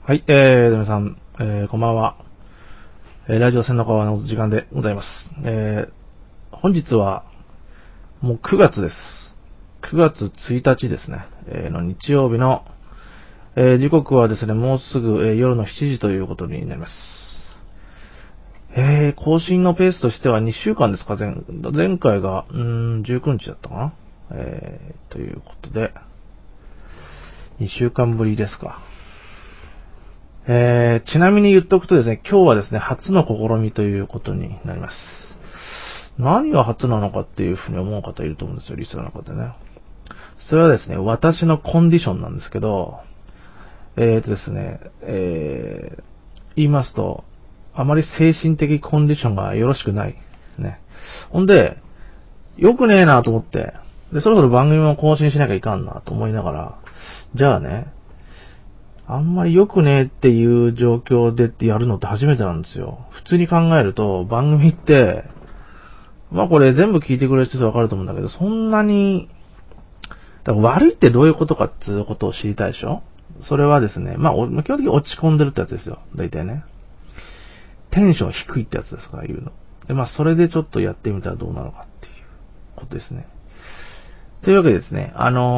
はい、皆さん、こんばんは。ラジオ千の川の時間でございます。本日は、もう9月です。9月1日ですね。の日曜日の、時刻はですね、もうすぐ、夜の7時ということになります。更新のペースとしては2週間ですか、前回が、19日だったかな。ということで、2週間ぶりですか。ちなみに言っとくとですね、今日はですね、初の試みということになります。何が初なのかっていうふうに思う方いると思うんですよ、リスナーの方でね。それはですね、私のコンディションなんですけど、ですね、言いますと、あまり精神的コンディションがよろしくない。ね。ほんで、良くねえなと思って、で、そろそろ番組も更新しなきゃいかんなと思いながら、じゃあね、あんまり良くねえっていう状況でってやるのって初めてなんですよ。普通に考えると、番組って、まあこれ全部聞いてくれる人はわかると思うんだけど、そんなに、だから悪いってどういうことかっていうことを知りたいでしょ。それはですね、まあ基本的に落ち込んでるってやつですよ。大体ね。テンション低いってやつですから言うの。で、まあそれでちょっとやってみたらどうなのかっていうことですね。というわけでですね、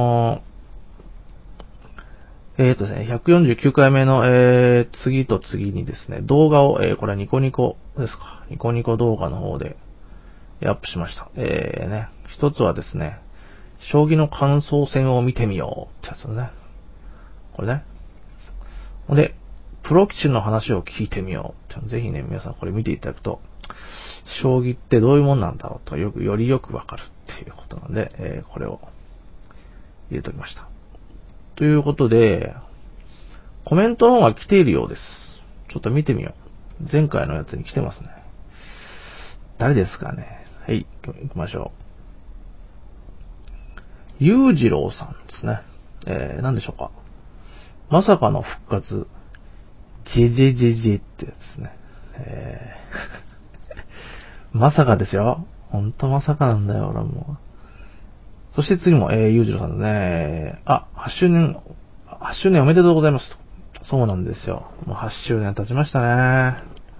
ですね、149回目の、次と次にですね、動画を、これはニコニコですか。ニコニコ動画の方でアップしました。一つはですね、将棋の感想戦を見てみようってやつね。これね。ほんで、プロ棋士の話を聞いてみようって。ぜひね、皆さんこれ見ていただくと、将棋ってどういうもんなんだろうと、よりよくわかるっていうことなんで、これを入れておきました。ということで、コメントの方が来ているようです。ちょっと見てみよう。前回のやつに来てますね。誰ですかね。はい、行きましょう。ゆうじろうさんですね。何でしょうか。まさかの復活。ジェジェジェジェってやつですね。まさかですよ。ほんとまさかなんだよ、俺も。そして次も、ゆうじろうさんですね。8周年、8周年おめでとうございますと。そうなんですよ。もう8周年経ちましたね。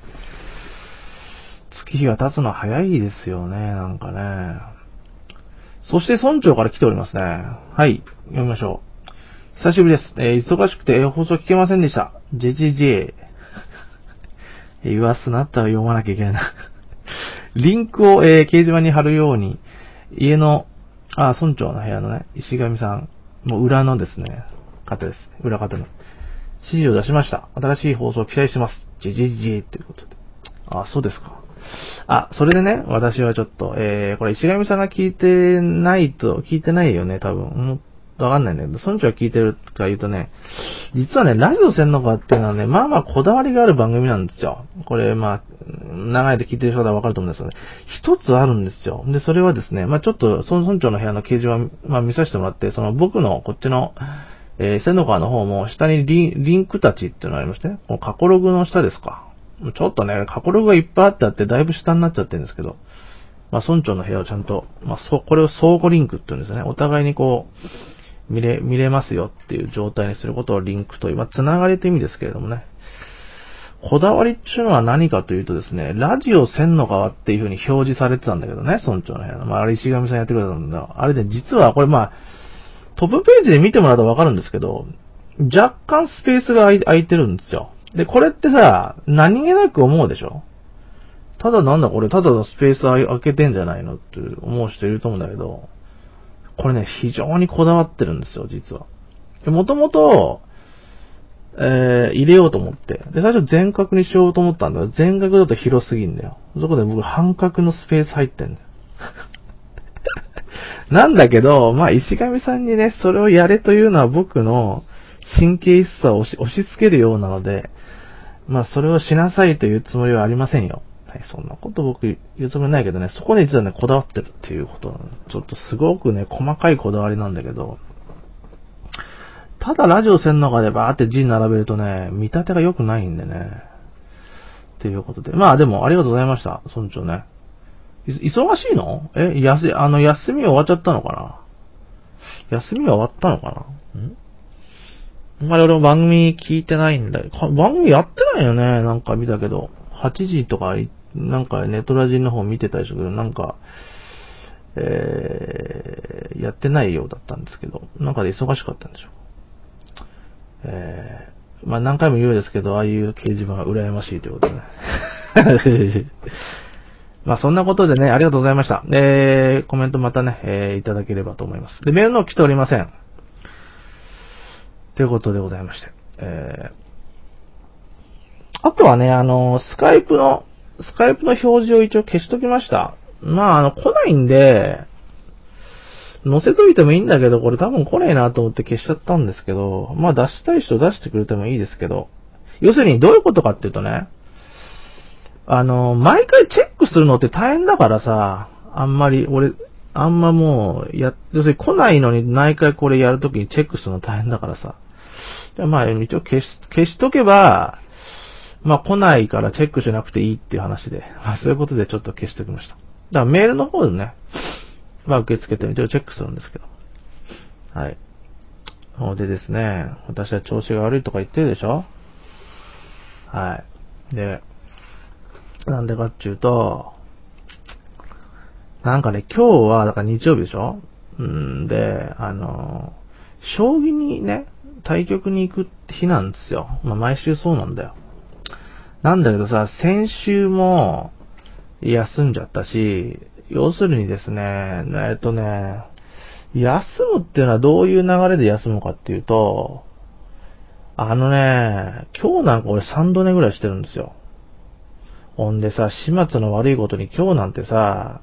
月日が経つの早いですよね、なんかね。そして村長から来ておりますね。はい、読みましょう。久しぶりです。忙しくて放送聞けませんでした。JJJ。言わすなったら読まなきゃいけないな。リンクを、掲示板に貼るように、家の、村長の部屋のね、石上さん、もう裏のですね、方です。裏方の。指示を出しました。新しい放送を期待してます。JJJ ということで。そうですか。それでね、私はちょっと、これ石上さんが聞いてないよね、多分。わかんないんだけど、村長が聞いてるとか言うとね、実はね、ラジオ千の川っていうのはね、まあまあこだわりがある番組なんですよ。これ、まあ、長い間聞いてる人はわかると思うんですけどね、一つあるんですよ。で、それはですね、まあちょっと、その村長の部屋の掲示板、まあ見させてもらって、その僕のこっちの、千の川の方も下にリンクたちっていうのがありましてね、この過去ログの下ですか。ちょっとね、過去ログがいっぱいあってだいぶ下になっちゃってるんですけど、まあ村長の部屋をちゃんと、まあこれを相互リンクって言うんですよね。お互いにこう、見れますよっていう状態にすることをリンクという、まあつながりという意味ですけれどもね。こだわりっていうのは何かというとですね、ラジオ千の川っていう風に表示されてたんだけどね、村長の部屋の。まああれ石上さんやってくれたんだ。あれで実はこれまあ、トップページで見てもらうとわかるんですけど、若干スペースが空いてるんですよ。で、これってさ、何気なく思うでしょ。ただなんだこれ、ただのスペース空けてんじゃないのって思う人いると思うんだけど、これね、非常にこだわってるんですよ、実は。もともと、入れようと思って。で、最初全角にしようと思ったんだけど、全角だと広すぎんだよ。そこで僕半角のスペース入ってんだよ。なんだけど、まあ、石上さんにね、それをやれというのは僕の神経質さを押し付けるようなので、まあ、それをしなさいというつもりはありませんよ。はい、そんなこと僕言うつもりないけどね、そこで実はね、こだわってるっていうこと、ちょっとすごくね、細かいこだわりなんだけど、ただラジオ線の中でバーって字並べるとね、見立てが良くないんでね。っていうことで。まあでも、ありがとうございました。村長ね。忙しいの？休み終わっちゃったのかな？休みは終わったのかな？ あんまり俺も番組聞いてないんだよ。番組やってないよね。なんか見たけど。8時とか、なんかネトラジの方見てたりするけど、なんか、やってないようだったんですけど、なんかで忙しかったんでしょう。まあ何回も言うですけど、ああいう掲示板は羨ましいということでね。まあそんなことでね、ありがとうございました。コメントまたね、いただければと思います。で、メールの来ておりません。ということでございまして。あとはね、スカイプの表示を一応消しときました。まあ、来ないんで、載せといてもいいんだけど、これ多分来ねえなと思って消しちゃったんですけど、まあ出したい人出してくれてもいいですけど、要するにどういうことかっていうとね、毎回チェックするのって大変だからさ、あんまもう、要するに来ないのに毎回これやるときにチェックするの大変だからさ。まあ一応消しとけば、まあ来ないからチェックしなくていいっていう話で、まあそういうことでちょっと消しておきました。だからメールの方でね、まあ受け付けて一応チェックするんですけど。はい。でですね、私は調子が悪いとか言ってるでしょ？はい。で、なんでかっていうと、なんかね、今日は、だから日曜日でしょ？で、将棋にね、対局に行く日なんですよ。まあ毎週そうなんだよ。なんだけどさ、先週も休んじゃったし、要するにですね、休むっていうのはどういう流れで休むかっていうと、今日なんか俺3度寝ぐらいしてるんですよ。ほんでさ、始末の悪いことに今日なんてさ、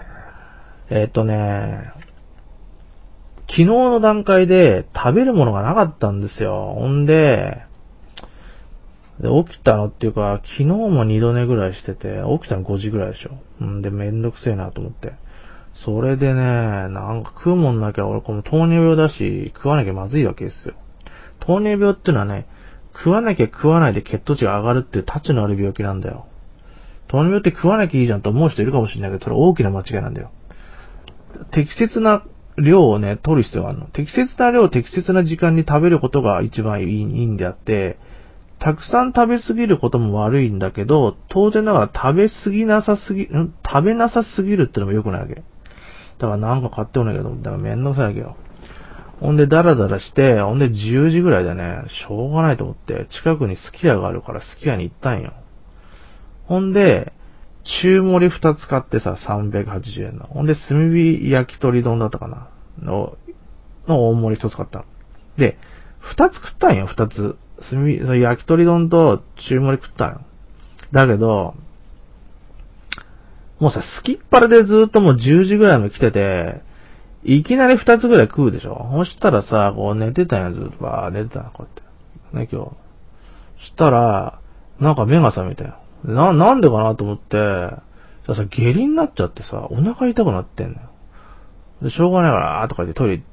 昨日の段階で食べるものがなかったんですよ。ほんで、起きたのっていうか、昨日も2度寝ぐらいしてて、起きたの5時ぐらいでしょ。で、めんどくせえなと思って。それでね、なんか食うもんなきゃ俺この糖尿病だし、食わなきゃまずいわけですよ。糖尿病っていうのはね、食わなきゃ食わないで血糖値が上がるっていうタチのある病気なんだよ。糖尿病って食わなきゃいいじゃんと思う人いるかもしれないけど、それ大きな間違いなんだよ。適切な量をね、取る必要があるの。適切な量を適切な時間に食べることが一番いいんであって、たくさん食べ過ぎることも悪いんだけど、当然ながら食べなさすぎるってのも良くないわけ。だからなんか買っておないけど、だからめんどくさいわけよ。ほんでダラダラして、ほんで10時ぐらいでね、しょうがないと思って、近くにすき家があるからすき家に行ったんよ。ほんで、中盛り2つ買ってさ、380円の。ほんで、炭火焼き鳥丼だったかなの大盛り1つ買ったの。で、2つ食ったんよ、2つ。焼き鳥丼と中盛り食ったんよ。だけど、もうさ、すきっ腹でずっともう10時ぐらいまで来てて、いきなり2つぐらい食うでしょ。そしたらさ、こう寝てたんや、ずっと。寝てたんこうやって。ね、今日。そしたら、なんか目が覚めたよ。なんでかなと思って、さ、下痢になっちゃってさ、お腹痛くなってんのよ。で、しょうがないから、とか言ってトイレ行って、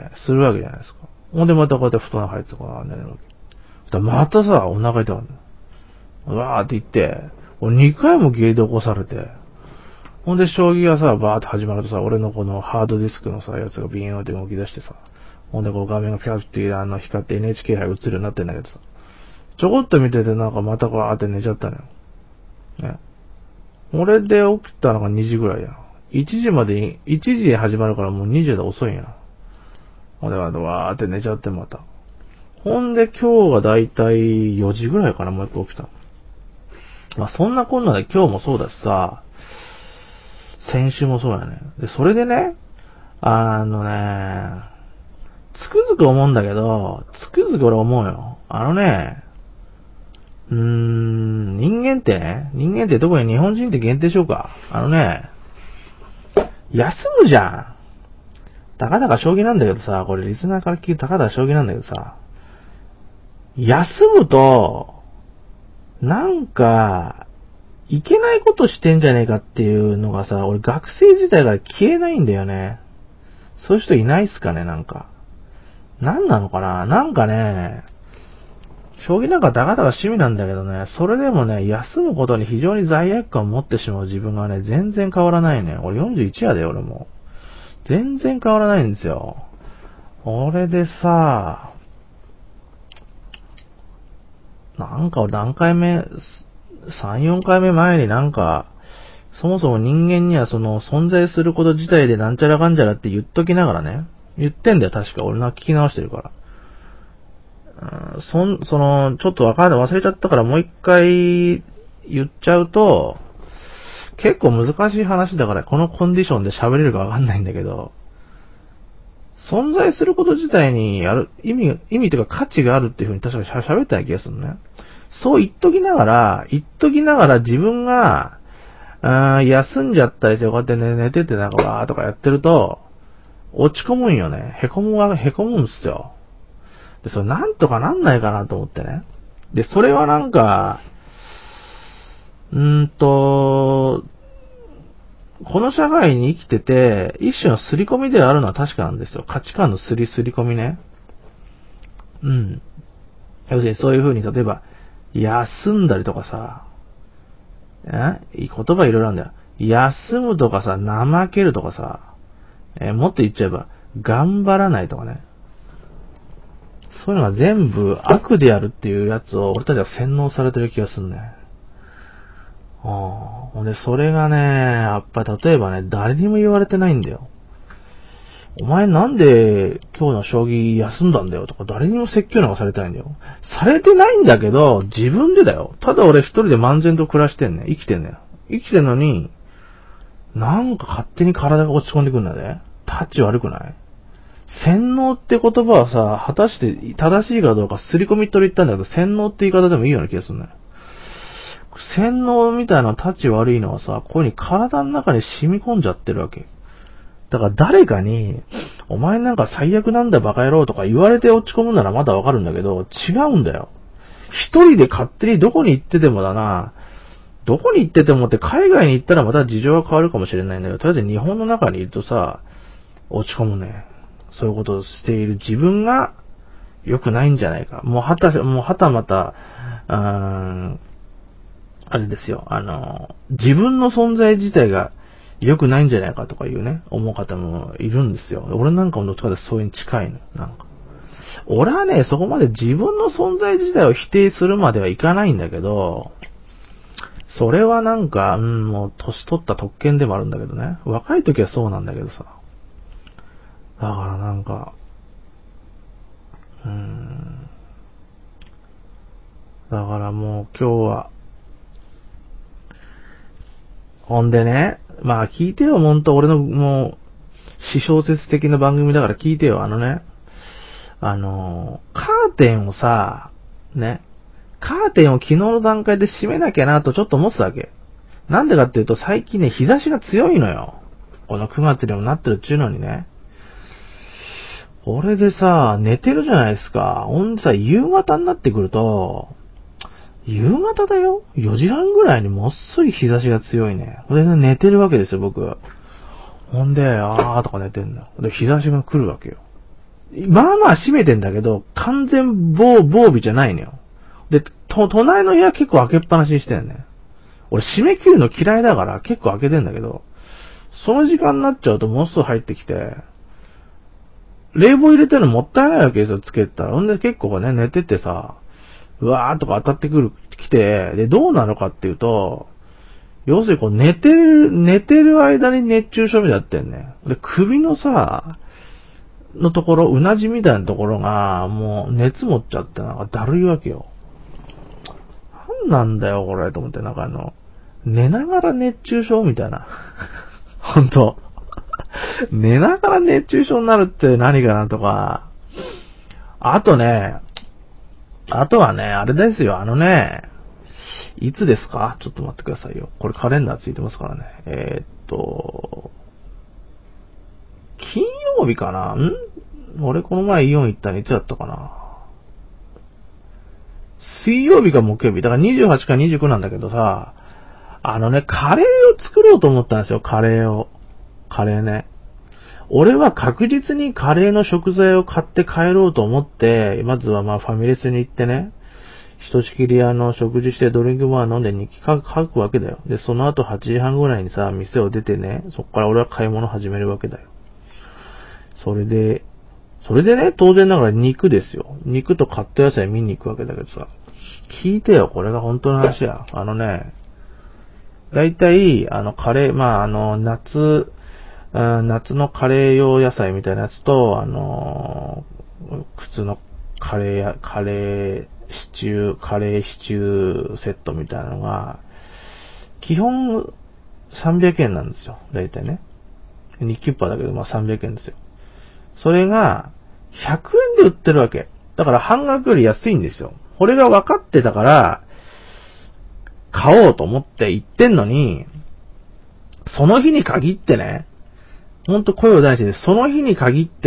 するわけじゃないですか。ほんでまたこうやって布団入ってこう寝るわけ。そしたらまたさ、お腹痛くなるの。うわーって言って、俺2回も下痢で起こされて、ほんで将棋がさ、バーって始まるとさ、俺のこのハードディスクのさ、やつがビーンって動き出してさ、ほんでこう画面がピャッて光って NHK 杯映るようになってんだけどさ、ちょこっと見ててなんかまたこうって寝ちゃったのよ。ね。俺で起きたのが2時ぐらいや。1時で始まるからもう2時で遅いんや。ほんでわーって寝ちゃってまた。ほんで今日がだいたい4時ぐらいかな、もう一個起きた。まあそんなこんなで今日もそうだしさ、先週もそうやね。で、それでね、つくづく思うんだけど、つくづく俺思うよ。人間って特に日本人って限定しようか。休むじゃん。たかだか将棋なんだけどさ、これリスナーから聞くたかだか将棋なんだけどさ、休むと、なんか、いけないことしてんじゃねえかっていうのがさ、俺学生時代から消えないんだよね。そういう人いないっすかね、なんか。なんなのかな、なんかね、将棋なんかたかだか趣味なんだけどね、それでもね、休むことに非常に罪悪感を持ってしまう自分がね、全然変わらないね。俺41やで、俺も。全然変わらないんですよ。俺でさ、 なんか何回目、3、4回目前になんか、そもそも人間にはその存在すること自体でなんちゃらかんちゃらって言っときながらね。言ってんだよ、確か。俺聞き直してるから。ちょっと忘れちゃったからもう一回言っちゃうと、結構難しい話だから、このコンディションで喋れるかわかんないんだけど、存在すること自体に意味というか価値があるっていう風に確か喋ったような気がするね。そう言っときながら自分が、休んじゃったりして、こうやってね、寝ててなんかわーとかやってると、落ち込むんよね。へこむんですよ。で、それなんとかなんないかなと思ってね。で、それはなんか、この社会に生きてて、一種の刷り込みであるのは確かなんですよ。価値観の刷り込みね。うん。要するにそういう風に、例えば、休んだりとかさ、言葉いろいろあるんだよ。休むとかさ、怠けるとかさ、もっと言っちゃえば、頑張らないとかね。そういうのが全部悪であるっていうやつを俺たちは洗脳されてる気がするね。ほんで、それがね、やっぱり例えばね、誰にも言われてないんだよ。お前なんで今日の将棋休んだんだよとか誰にも説教なんかされてないんだよ。されてないんだけど、自分でだよ。ただ俺一人で漫然と暮らしてんね。生きてんねよ。生きてんのに、なんか勝手に体が落ち込んでくんだね。タッチ悪くない？洗脳って言葉はさ、果たして正しいかどうか刷り込みと言ったんだけど、洗脳って言い方でもいいような気がするね。洗脳みたいなタッチ悪いのはさ、ここに体の中に染み込んじゃってるわけ。だから誰かに、お前なんか最悪なんだバカ野郎とか言われて落ち込むならまだわかるんだけど、違うんだよ。一人で勝手にどこに行っててもだな、どこに行っててもって海外に行ったらまた事情が変わるかもしれないんだけど、とりあえず日本の中にいるとさ、落ち込むね。そういうことをしている自分が良くないんじゃないか。もうはたまた、あれですよ、自分の存在自体が良くないんじゃないかとかいうね、思う方もいるんですよ。俺なんかもどっちかでそういうに近いの。なんか。俺はね、そこまで自分の存在自体を否定するまではいかないんだけど、それはなんか、もう年取った特権でもあるんだけどね。若い時はそうなんだけどさ。だからなんか、だからもう今日は、ほんでね、まあ聞いてよ、ほんと俺のもう、私小説的な番組だから聞いてよ、カーテンをさ、ね、カーテンを昨日の段階で閉めなきゃなとちょっと思ってたわけ。なんでかっていうと最近ね、日差しが強いのよ。この9月にもなってるっちゅうのにね。俺でさ、寝てるじゃないですか。ほんでさ、夕方になってくると、夕方だよ ?4 時半ぐらいにもっそり日差しが強いね。でね、寝てるわけですよ、僕。ほんで、あーとか寝てんの。で、日差しが来るわけよ。まあまあ閉めてんだけど、完全防備じゃないのよ。で、隣の部屋結構開けっぱなしにしてんね。俺締め切るの嫌いだから結構開けてんだけど、その時間になっちゃうともうすぐ入ってきて、冷房入れてるのもったいないわけですよ、つけたら。ほんで結構ね、寝ててさ、うわーとか当たってきて、で、どうなるかっていうと、要するにこう寝てる間に熱中症みたいになってんね。で、首のさ、のところ、うなじみたいなところが、もう熱持っちゃってなんかだるいわけよ。なんなんだよ、これ、と思って、なんか寝ながら熱中症みたいな。ほんと。寝ながら熱中症になるって何かなとか。あとはね、あれですよ、いつですか？ちょっと待ってくださいよ。これカレンダーついてますからね。金曜日かな？俺この前イオン行ったのいつだったかな？水曜日か木曜日。だから28か29なんだけどさ、カレーを作ろうと思ったんですよ、カレーね。俺は確実にカレーの食材を買って帰ろうと思って、まずはまあファミレスに行ってね、ひとしきり食事してドリンクバー飲んで日記書くわけだよ。で、その後8時半ぐらいにさ、店を出てね、そっから俺は買い物始めるわけだよ。それでね、当然ながら肉ですよ。肉とカット野菜見に行くわけだけどさ。 聞いてよ、これが本当の話や。だいたい、カレー、夏のカレー用野菜みたいなやつと、普通のカレーシチューセットみたいなのが、基本300円なんですよ。だいたいね。2キュッパだけど、300円ですよ。それが、100円で売ってるわけ。だから半額より安いんですよ。これが分かってたから、買おうと思って行ってんのに、その日に限ってね、ほんと声を大事に、その日に限って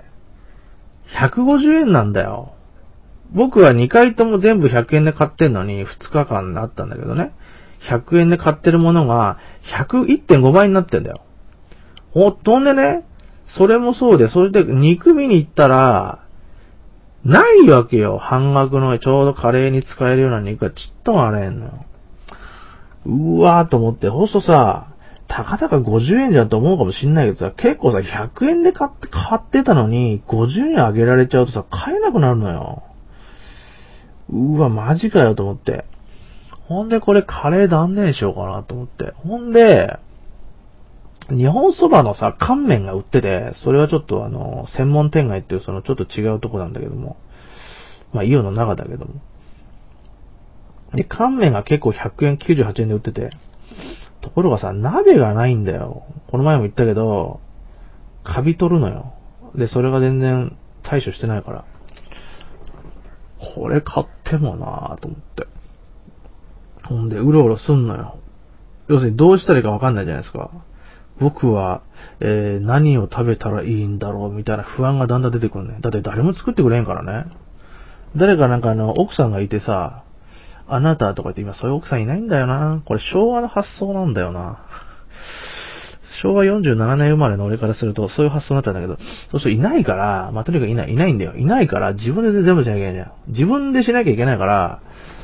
、150円なんだよ。僕は2回とも全部100円で買ってんのに、2日間あったんだけどね。100円で買ってるものが、1.5 倍になってんだよ。ほんでね、それもそうで、それで肉見に行ったら、ないわけよ。半額のちょうどカレーに使えるような肉がちっともあれんのよ。うわーと思って、ほんとさ、たかだか50円じゃんと思うかもしんないけどさ、結構さ、100円で買ってたのに、50円あげられちゃうとさ、買えなくなるのよ。うわ、マジかよと思って。ほんでこれカレー断念しようかなと思って。ほんで、日本そばのさ、乾麺が売ってて、それはちょっと専門店街っていうそのちょっと違うとこなんだけども、イオンの中だけども。で、乾麺が結構100円、98円で売ってて、ところがさ、鍋がないんだよ。この前も言ったけど、カビ取るのよ。で、それが全然対処してないから。これ買ってもなぁと思って。ほんで、うろうろすんのよ。要するにどうしたらいいかわかんないじゃないですか。僕は、何を食べたらいいんだろうみたいな不安がだんだん出てくるね。だって誰も作ってくれんからね。誰か奥さんがいてさ、あなたとか言って今そういう奥さんいないんだよな。これ昭和の発想なんだよな。昭和47年生まれの俺からするとそういう発想になったんだけど、そうするといないから、とにかくいないんだよ。いないから自分で全部しなきゃいけないじゃん。自分でしなきゃいけないから、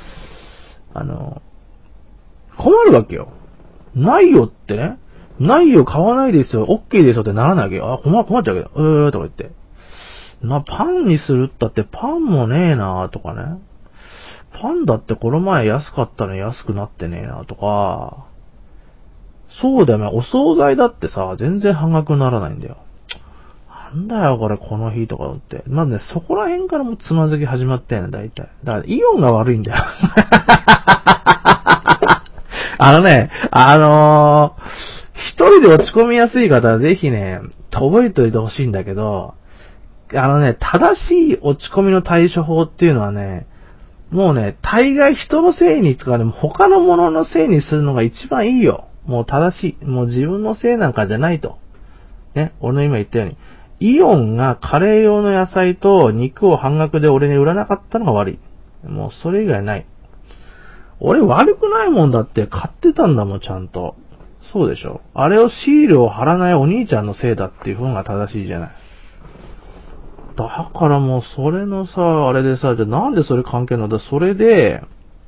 困るわけよ。ないよってね。ないよ、買わないですよ、OK ですよってならないわけよ。困っちゃうわけど。とか言って。パンにするったってパンもねえなとかね。パンだってこの前安かったのに安くなってねえなとか。そうだよね、お惣菜だってさ、全然半額にならないんだよ。なんだよ、これ、この日とかって。まずね、そこら辺からもうつまずき始まってんね、大体。だから、イオンが悪いんだよ。一人で落ち込みやすい方はぜひね、覚えておいてほしいんだけど、正しい落ち込みの対処法っていうのはね、もうね、大概人のせいにとかね、他のもののせいにするのが一番いいよ。もう正しい。もう自分のせいなんかじゃないと。ね、俺の今言ったように。イオンがカレー用の野菜と肉を半額で俺に売らなかったのが悪い。もうそれ以外ない。俺悪くないもんだって買ってたんだもん、ちゃんと。そうでしょ。あれをシールを貼らないお兄ちゃんのせいだっていう方が正しいじゃない。だからもうそれのさ、あれでさ、じゃあなんでそれ関係ないんだ。それで、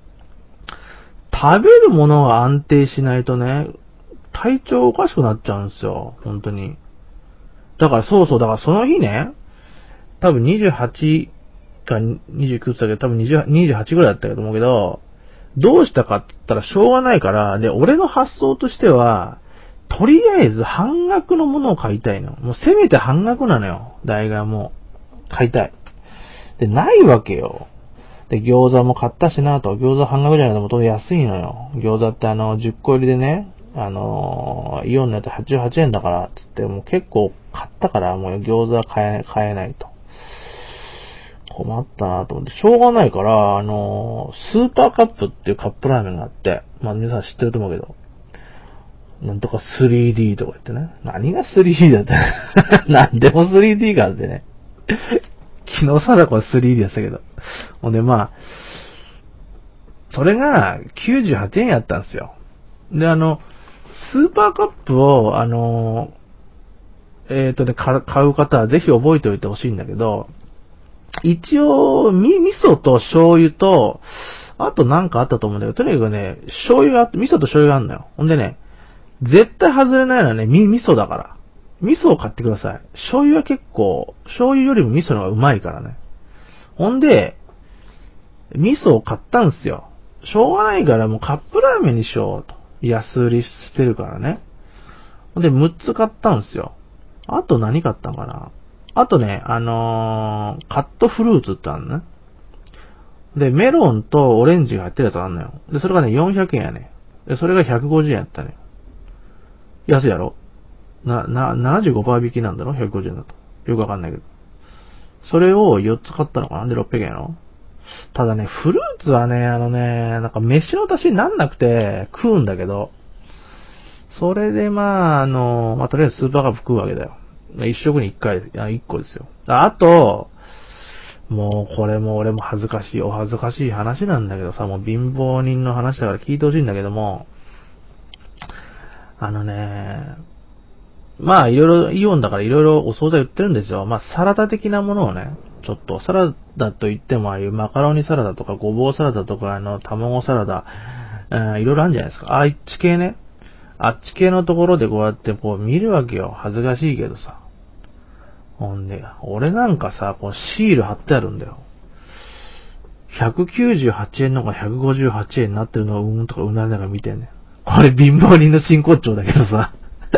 食べるものが安定しないとね、体調おかしくなっちゃうんですよ。本当に。だからだからその日ね、多分28か29だけど、多分28ぐらいだったと思うけど、どうしたかって言ったらしょうがないから、で、俺の発想としては、とりあえず半額のものを買いたいの。もうせめて半額なのよ。大概もう、買いたい。で、ないわけよ。で、餃子も買ったしなと。餃子半額じゃないともと安いのよ。餃子って10個入りでね、イオンのやつ88円だから、つってもう結構買ったから、もう餃子は買えないと。困ったなと思って、しょうがないから、スーパーカップっていうカップラーメンがあって、皆さん知ってると思うけど、なんとか 3D とか言ってね。何が 3D だって。なんでも 3D があってね。昨日さだこれ 3D やったけど。ほんでそれが98円やったんですよ。で、スーパーカップを、買う方はぜひ覚えておいてほしいんだけど、一応、味噌と醤油と、あとなんかあったと思うんだけど、とにかくね、味噌と醤油があるのよ。ほんでね、絶対外れないのはね、味噌だから。味噌を買ってください。醤油は結構、醤油よりも味噌の方がうまいからね。ほんで、 味噌を買ったんすよ。しょうがないからもうカップラーメンにしようと。安売りしてるからね。で、6つ買ったんすよ。あと何買ったんかな。あとね、カットフルーツってあるね。で、メロンとオレンジが入ってるやつあんのよ。で、それがね、400円やね。で、それが150円やったね。安いやろ75% 引きなんだろ ?150 円だと。よくわかんないけど。それを4つ買ったのかなで、600円やろ。ただね、フルーツはね、なんか飯の足しになんなくて食うんだけど、それでまあ、とりあえずスーパーカップ食うわけだよ。一食に一回、一個ですよ。あと、もうこれも俺もお恥ずかしい話なんだけどさ、もう貧乏人の話だから聞いてほしいんだけども、まあいろいろイオンだからいろいろお惣菜売ってるんですよ。まあサラダ的なものをね、ちょっとサラダといってもああいうマカロニサラダとかごぼうサラダとか卵サラダ、いろいろあるんじゃないですか。あっち系ね。あっち系のところでこうやってこう見るわけよ。恥ずかしいけどさ。ほんで、俺なんかさ、こうシール貼ってあるんだよ。198円のが158円になってるのをとかなりながら見てんねん。これ貧乏人の真骨頂だけどさ。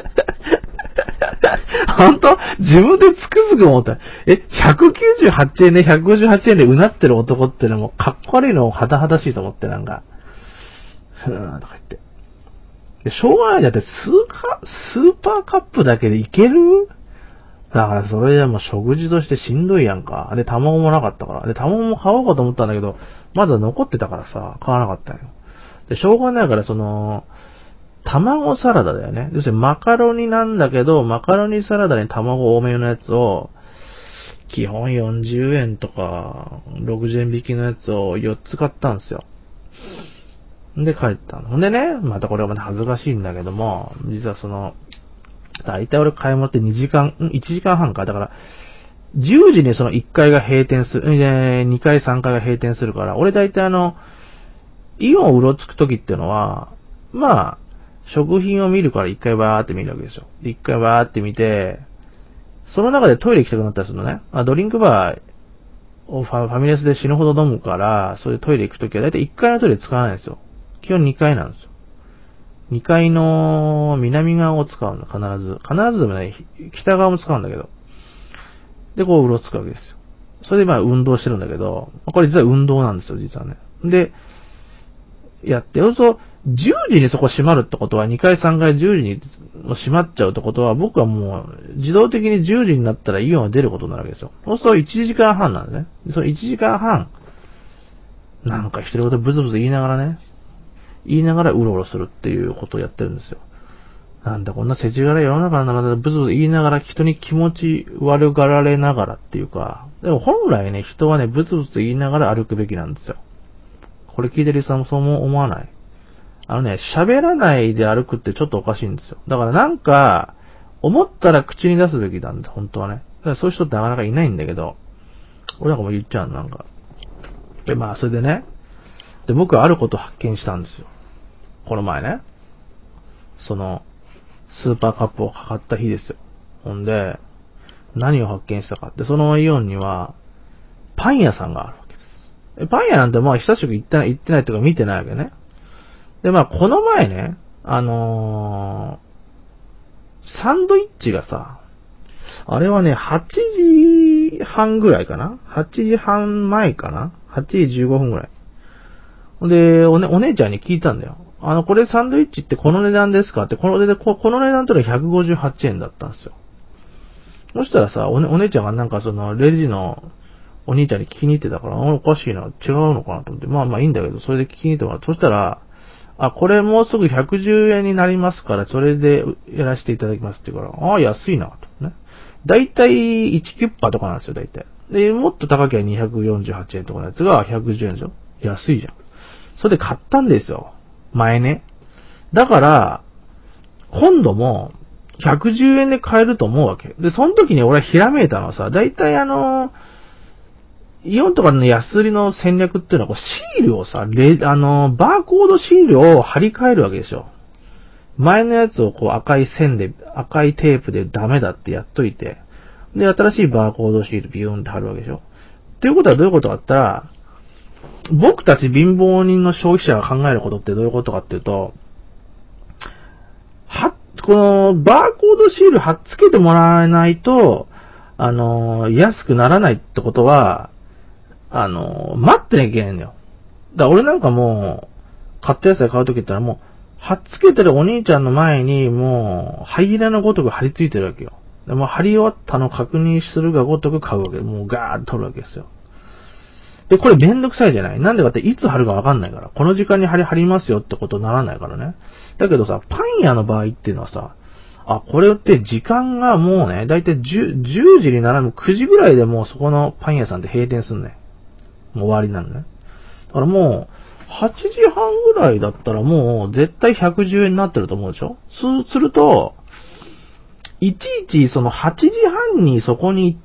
ほんと自分でつくづく思った。198円で158円でなってる男ってのもかっこ悪いのをはだはだしいと思ってなんか、とか言って。でしょうがないじゃんってスーパーカップだけでいける？だからそれじゃもう食事としてしんどいやんか。で、卵もなかったから。で、卵も買おうかと思ったんだけど、まだ残ってたからさ、買わなかったよ。で、しょうがないから卵サラダだよね。要するにマカロニなんだけど、マカロニサラダに卵多めのやつを、基本40円とか、60円引きのやつを4つ買ったんですよ。で、帰ったの。ほんでね、またこれはまた恥ずかしいんだけども、実はだいたい俺買い物って1時間半か。だから、10時にその1階が閉店する、2階3階が閉店するから、俺だいたいイオンをうろつくときっていうのは、まあ、食品を見るから1回バーって見るわけですよ。1回バーって見て、その中でトイレ行きたくなったりするのね。ドリンクバーをファミレスで死ぬほど飲むから、そういうトイレ行くときはだいたい1階のトイレ使わないんですよ。基本2階なんですよ。2階の南側を使うの、必ず。必ずでもね、北側も使うんだけど。で、こう、うろつくわけですよ。それでまあ、運動してるんだけど、これ実は運動なんですよ、実はね。で、やって、そうすると、10時にそこ閉まるってことは、2階3階10時に閉まっちゃうってことは、僕はもう、自動的に10時になったらイオンが出ることになるわけですよ。そうすると1時間半なんですね。その1時間半、なんか一人言ブツブツ言いながらうろうろするっていうことをやってるんですよ。なんだこんな世知辛い世の中ならブツブツ言いながら人に気持ち悪がられながらっていうか、でも本来ね、人はね、ブツブツ言いながら歩くべきなんですよ。これ聞いてる人もそう思わない？喋らないで歩くってちょっとおかしいんですよ。だからなんか、思ったら口に出すべきなんだ、本当はね。だからそういう人ってなかなかいないんだけど、俺なんかも言っちゃうの、なんか。で、まあ、それでね、僕はあることを発見したんですよ。この前ね。スーパーカップを買った日ですよ。ほんで、何を発見したかって、そのイオンには、パン屋さんがあるわけです。パン屋なんてまあ久しく行ってないとか見てないわけね。で、まあこの前ね、サンドイッチがさ、あれはね、8時半ぐらいかな ?8 時半前かな ?8 時15分ぐらい。で、お姉ちゃんに聞いたんだよ。これサンドイッチってこの値段ですかって、この値段というのは158円だったんですよ。そしたらさ、お姉ちゃんがなんかレジのお兄ちゃんに聞きに行ってたから、おかしいな、違うのかなと思って、まあいいんだけど、それで聞きに行ってもらって、そしたら、これもうすぐ110円になりますから、それでやらせていただきますって言うから、安いな、とね。だいたい1キュッパとかなんですよ、だいたい。で、もっと高ければ248円とかのやつが110円でしょ？安いじゃん。それで買ったんですよ。前ね。だから、今度も、110円で買えると思うわけ。で、その時に俺はひらめいたのはさ、だいたいイオンとかの安売りの戦略っていうのは、シールをさ、バーコードシールを貼り替えるわけですよ。前のやつを赤いテープでダメだってやっといて、で、新しいバーコードシールビューンって貼るわけでしょ。っていうことはどういうことかって言ったら、 僕たち貧乏人の消費者が考えることってどういうことかっていうと、このバーコードシール貼っつけてもらえないと、安くならないってことは、待ってなきゃいけないんだよ。だから俺なんかもう、買ったやつで買うときってのはもう、貼っつけてるお兄ちゃんの前にもう、ハイエナのごとく貼り付いてるわけよ。でもう貼り終わったのを確認するがごとく買うわけ。もうガーッと取るわけですよ。で、これめんどくさいじゃない。なんでかっていつ貼るかわかんないから。この時間に貼りますよってことにならないからね。だけどさ、パン屋の場合っていうのはさ、これって時間がもうね、だいたい10時に並ぶ9時ぐらいでもうそこのパン屋さんって閉店すんね。もう終わりなのね。だからもう、8時半ぐらいだったらもう絶対110円になってると思うでしょ？すると、いちいちその8時半にそこに行って、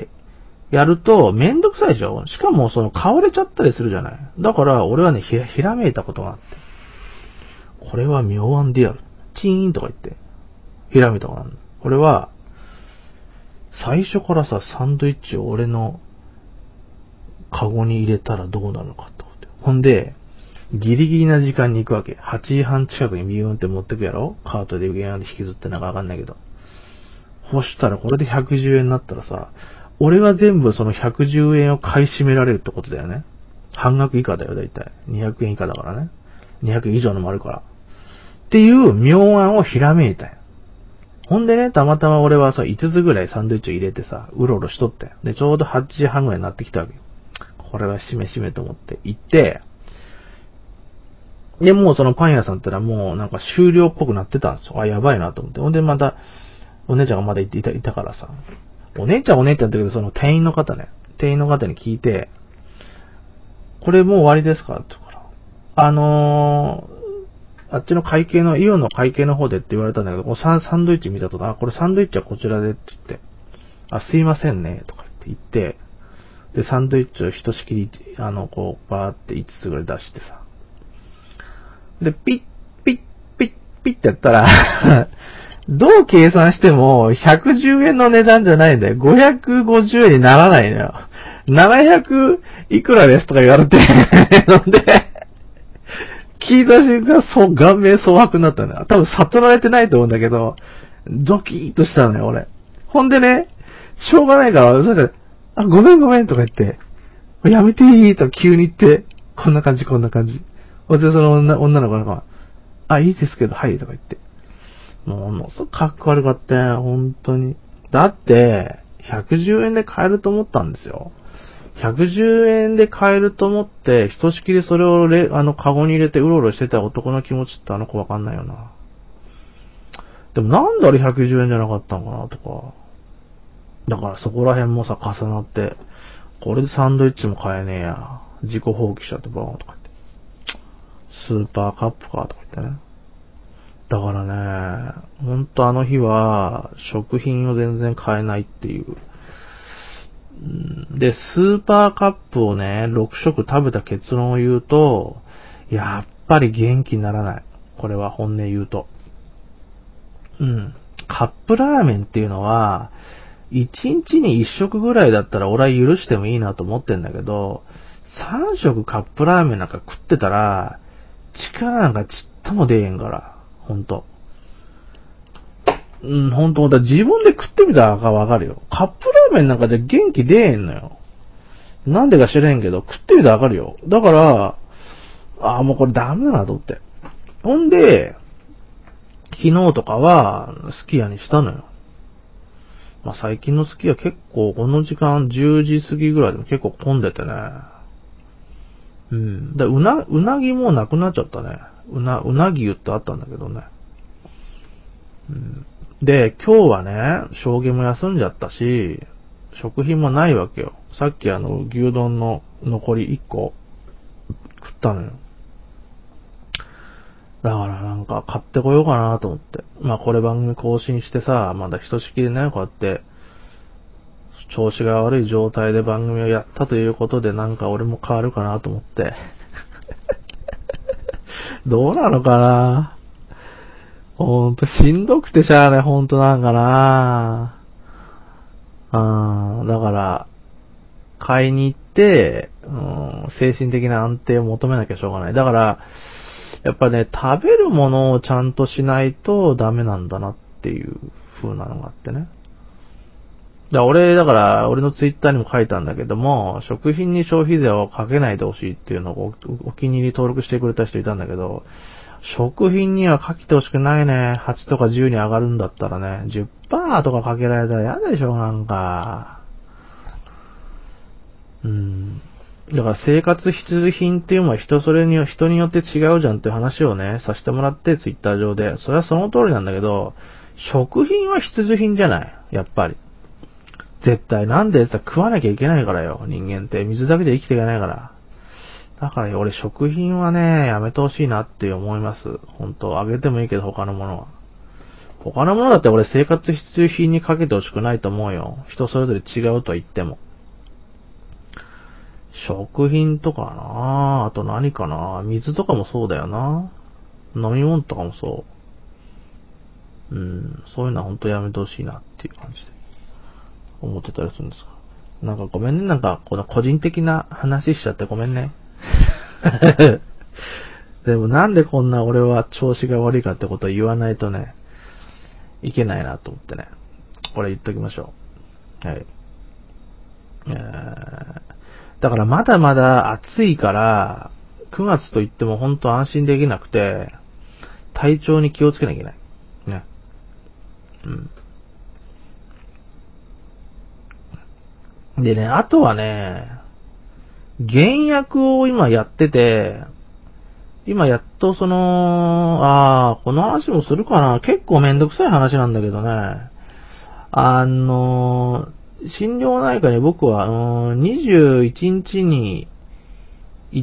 やるとめんどくさいでしょ？しかもその買われちゃったりするじゃない。だから俺はね、ひらめいたことがあって。これは妙案でやる。チーンとか言って。ひらめいたことがある。これは、最初からさ、サンドイッチを俺のカゴに入れたらどうなるのかってこと。ほんで、ギリギリな時間に行くわけ。8時半近くにビューンって持ってくやろ？カートでビューンって引きずってなんかわかんないけど。そしたらこれで110円になったらさ、俺が全部その110円を買い占められるってことだよね。半額以下だよ、だいたい。200円以下だからね。200円以上のもあるから。っていう妙案をひらめいたよ。ほんでね、たまたま俺はさ、5つぐらいサンドイッチを入れてさ、うろうろしとったよ。で、ちょうど8時半ぐらいになってきたわけよ。これはしめしめと思って行って、で、もうそのパン屋さんってのはもうなんか終了っぽくなってたんですよ。やばいなと思って。ほんでまた、お姉ちゃんがまだいたからさ、お姉ちゃんだけど、その店員の方に聞いて、これもう終わりですかって言うから。あっちの会計の、イオンの会計の方でって言われたんだけど、サンドイッチ見たとか、これサンドイッチはこちらでって言って、すいませんね、とかって言って、で、サンドイッチをひとしきり、こう、バーって5つぐらい出してさ。で、ピッ、ピッ、ピッ、ピッってやったら、どう計算しても110円の値段じゃないんだよ。550円にならないのよ。700いくらですとか言われてので、聞いた瞬間、顔面蒼白になったんだよ。多分悟られてないと思うんだけど、ドキーッとしたのよ、俺。ほんでね、しょうがないから、それで、ごめんとか言って、やめていいと急に言って、こんな感じ。ほんでその女の子が、いいですけど、はい、とか言って。ものすごくかっこ悪かったよ、本当に。だって、110円で買えると思ったんですよ。110円で買えると思って、ひとしきりそれをカゴに入れてうろうろしてた男の気持ちってあの子わかんないよな。でもなんであれ110円じゃなかったのかなとか。だからそこら辺もさ、重なって、これでサンドイッチも買えねえや。自己放棄しちゃってバーンとか言って。スーパーカップかとか言ってね。だからね、ほんとあの日は、食品を全然買えないっていう。で、スーパーカップをね、6食食べた結論を言うと、やっぱり元気にならない。これは本音言うと。カップラーメンっていうのは、1日に1食ぐらいだったら俺は許してもいいなと思ってんだけど、3食カップラーメンなんか食ってたら、力なんかちっとも出えへんから。ほんと。ほんと、自分で食ってみたらわかるよ。カップラーメンなんかで元気出えへんのよ。なんでか知れんけど、食ってみたらわかるよ。だから、もうこれダメだなと思って。ほんで、昨日とかは、すき家にしたのよ。最近のすき家結構、この時間10時過ぎぐらいでも結構混んでてね。うなぎもなくなっちゃったね。うなぎ湯ってあったんだけどね。で、今日はね、将棋も休んじゃったし、食品もないわけよ。さっき牛丼の残り1個食ったのよ。だからなんか買ってこようかなと思って。これ番組更新してさ、まだひとしきりね、こうやって、調子が悪い状態で番組をやったということでなんか俺も変わるかなと思って。どうなのかな。ほんとしんどくてしゃあない、ほんとなんかな。だから、 買いに行って、精神的な安定を求めなきゃしょうがない。だから、やっぱね、食べるものをちゃんとしないとダメなんだなっていう風なのがあってね。だから、俺のツイッターにも書いたんだけども、食品に消費税をかけないでほしいっていうのをお気に入り登録してくれた人いたんだけど、食品にはかけてほしくないね。8とか10に上がるんだったらね、10% とかかけられたら嫌でしょ、なんか。だから生活必需品っていうのは人によって違うじゃんって話をね、させてもらって、ツイッター上で。それはその通りなんだけど、食品は必需品じゃない。やっぱり。絶対。なんでさ、食わなきゃいけないからよ。人間って。水だけで生きていけないから。だから俺食品はね、やめてほしいなって思います。本当あげてもいいけど他のものは。他のものだって俺生活必需品にかけてほしくないと思うよ。人それぞれ違うと言っても。食品とかなあと何かな水とかもそうだよな。飲み物とかもそう。そういうのは本当やめてほしいなっていう感じで思ってたりするんですか。なんかごめんね。なんかこの個人的な話しちゃってごめんね。でもなんでこんな俺は調子が悪いかってことを言わないとね、いけないなと思ってね。これ言っときましょう。はい。だからまだまだ暑いから、9月といっても本当安心できなくて、体調に気をつけなきゃいけない。ね。でね、あとはね、減薬を今やってて、今やっとこの話もするかな。結構めんどくさい話なんだけどね。心療内科に僕は、21日に行って、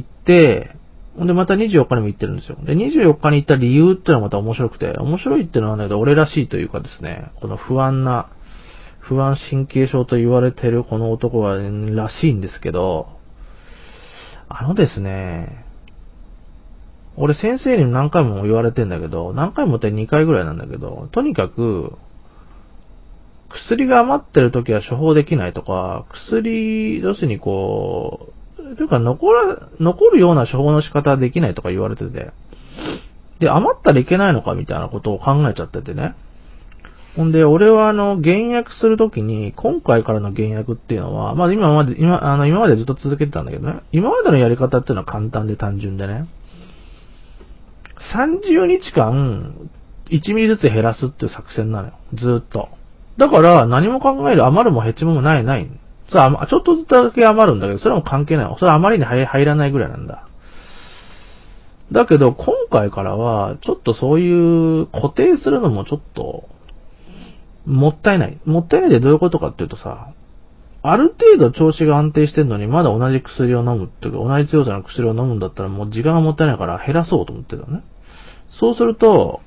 で、また24日にも行ってるんですよ。で、24日に行った理由ってのはまた面白くて、面白いってのはね、俺らしいというかですね、この不安神経症と言われてるこの男が、らしいんですけど、ですね、俺先生にも何回も言われてんだけど、何回もって2回ぐらいなんだけど、とにかく、薬が余ってる時は処方できないとか、要するにというか残るような処方の仕方はできないとか言われてて、で、余ったらいけないのかみたいなことを考えちゃっててね。ほんで、俺は減薬するときに、今回からの減薬っていうのは、まあ今までずっと続けてたんだけどね、今までのやり方っていうのは簡単で単純でね、30日間、1ミリずつ減らすっていう作戦なのよ。ずーっと。だから、何も考える余るも減ちもない。さあ、ちょっとずつだけ余るんだけど、それも関係ない。それはあまりに入らないぐらいなんだ。だけど、今回からは、ちょっとそういう固定するのもちょっと、もったいない。もったいないでどういうことかっていうとさ、ある程度調子が安定してるのに、まだ同じ薬を飲むっていうか、同じ強さの薬を飲むんだったら、もう時間がもったいないから減らそうと思ってたね。そうすると、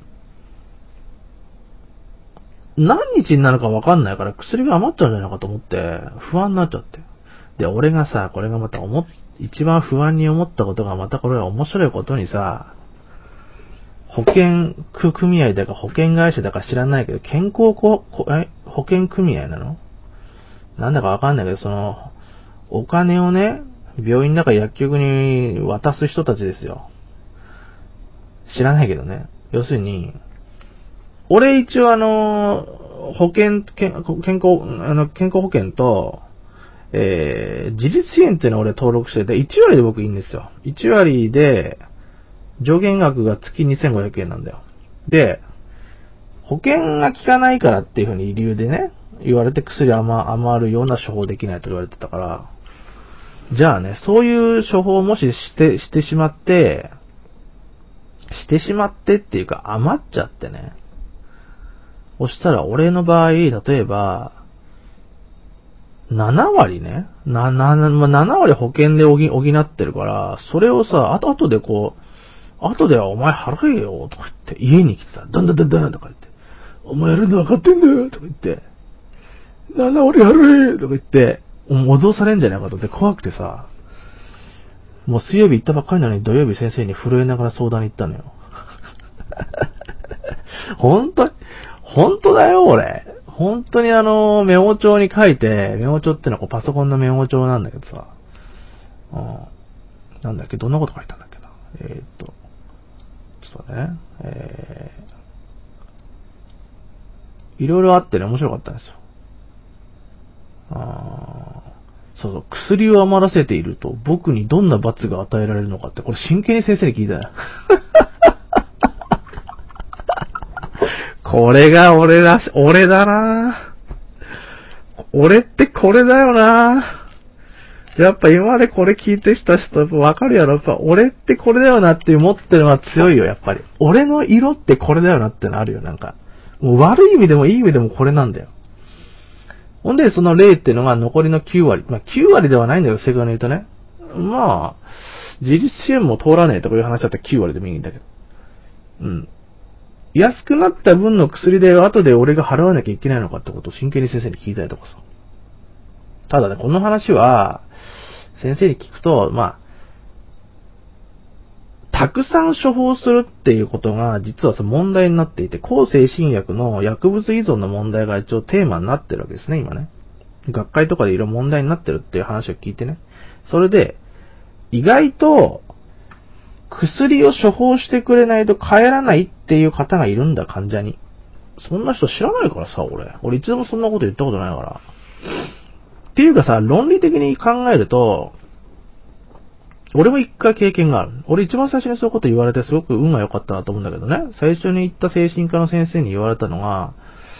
何日になるか分かんないから薬が余っちゃうんじゃないかと思って不安になっちゃって。で、俺がさ、これがまた一番不安に思ったことがまたこれは面白いことにさ、保険組合だか保険会社だか知らないけど、保険組合なのなんだか分かんないけど、お金をね、病院だか薬局に渡す人たちですよ。知らないけどね。要するに、俺一応健康保険と、自立支援っていうのを俺登録してて、1割で僕いいんですよ。1割で、上限額が月2500円なんだよ。で、保険が効かないからっていうふうに理由でね、言われて薬余るような処方できないと言われてたから、じゃあね、そういう処方をもししてしまってっていうか余っちゃってね。そしたら俺の場合、例えば、7割ね。7割保険で補ってるから、それをさ、後ではお前払えよとか言って、家に来てさ、だんとか言って、お前やるの分かってんだよとか言って、7割払えとか言って、脅されんじゃないかと思って怖くてさ、もう水曜日行ったばっかりなのに土曜日先生に震えながら相談に行ったのよ。本本当だよ、俺。本当にメモ帳に書いて、メモ帳ってのはこうパソコンのメモ帳なんだけどさ。なんだっけ、どんなこと書いたんだっけな。ちょっとね、いろいろあってね、面白かったんですよ。そうそう、薬を余らせていると、僕にどんな罰が与えられるのかって、これ真剣に先生に聞いたよ。これが俺だな。俺ってこれだよな。やっぱ今までこれ聞いてした人やっぱわかるやろ。やっぱ俺ってこれだよなって思ってるのは強いよ、やっぱり。俺の色ってこれだよなってのあるよ、なんか。もう悪い意味でもいい意味でもこれなんだよ。ほんで、その0っていうのが残りの9割。まあ、9割ではないんだよ、正確に言うとね。まあ、自立支援も通らねえとかいう話だったら9割でもいいんだけど。うん。安くなった分の薬で後で俺が払わなきゃいけないのかってことを真剣に先生に聞いたりとかさ。ただね、この話は、先生に聞くと、まあ、たくさん処方するっていうことが実はその問題になっていて、抗精神薬の薬物依存の問題が一応テーマになってるわけですね、今ね。学会とかでいろいろ問題になってるっていう話を聞いてね。それで、意外と、薬を処方してくれないと帰らないっていう方がいるんだ、患者に。そんな人知らないからさ、俺。俺いつでもそんなこと言ったことないから。っていうかさ、論理的に考えると、俺も一回経験がある。俺一番最初にそういうこと言われてすごく運が良かったなと思うんだけどね。最初に行った精神科の先生に言われたのが、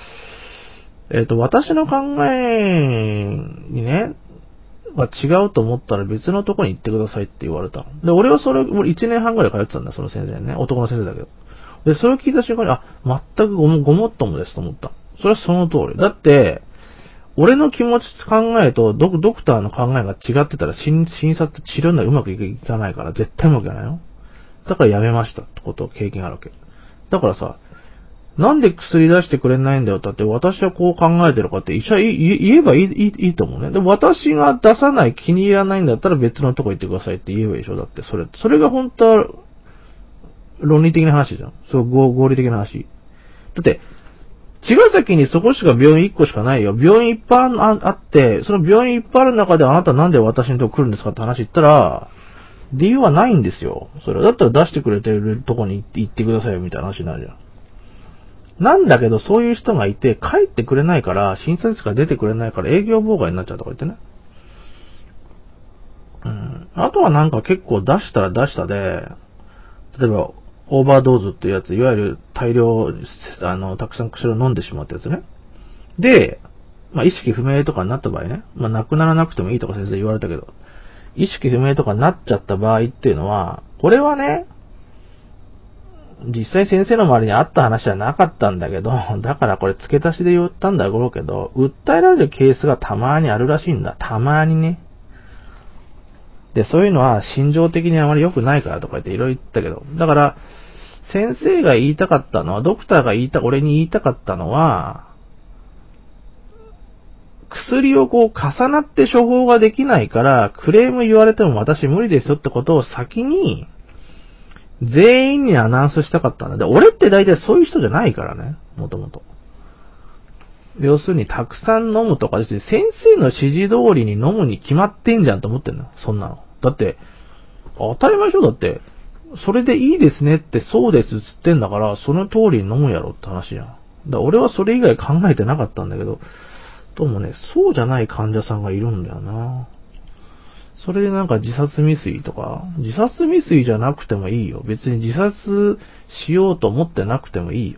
私の考えにね、は違うと思ったら別のとこに行ってくださいって言われたの。で、俺は俺1年半ぐらい通ってたんだ、その先生ね。男の先生だけど。で、それを聞いた瞬間に、全くごもっともですと思った。それはその通り。だって、俺の気持ち考えとドクターの考えが違ってたら診察治療がうまくいかないから絶対うまくいかないよ。だからやめましたってことを経験あるわけ。だからさ、なんで薬出してくれないんだよだって私はこう考えてるかって医者言えばいいと思うね。で、私が出さない気に入らないんだったら別のとこ行ってくださいって言えばいいでしょ。だってそれが本当は論理的な話じゃん。そう合理的な話。だって、茅ヶ崎にそこしか病院1個しかないよ。病院いっぱいあって、その病院いっぱいある中であなたなんで私のとこ来るんですかって話言ったら、理由はないんですよ。それだったら出してくれてるとこに行ってくださいよみたいな話になるじゃん。なんだけどそういう人がいて帰ってくれないから、診察室から出てくれないから営業妨害になっちゃうとか言ってね。あとはなんか結構出したら出したで、例えば、オーバードーズっていうやつ、いわゆる大量、たくさん薬を飲んでしまったやつね。で、まあ、意識不明とかになった場合ね。まあ、亡くならなくてもいいとか先生言われたけど、意識不明とかになっちゃった場合っていうのは、これはね、実際先生の周りにあった話はなかったんだけど、だからこれ付け足しで言ったんだろうけど、訴えられるケースがたまにあるらしいんだ。たまにね。で、そういうのは心情的にあまり良くないからとか言っていろいろ言ったけど、だから、先生が言いたかったのは、ドクターが俺に言いたかったのは、薬をこう重なって処方ができないから、クレーム言われても私無理ですよってことを先に、全員にアナウンスしたかったんだ。で、俺って大体そういう人じゃないからね、もともと。要するに、たくさん飲むとかですね、先生の指示通りに飲むに決まってんじゃんと思ってんの。そんなの。だって、当たり前でしょだって。それでいいですねってそうですっつってんだから、その通りに飲むやろって話じゃん。だから俺はそれ以外考えてなかったんだけど、どうもね、そうじゃない患者さんがいるんだよな。それでなんか自殺未遂とか、自殺未遂じゃなくてもいいよ。別に自殺しようと思ってなくてもいいよ。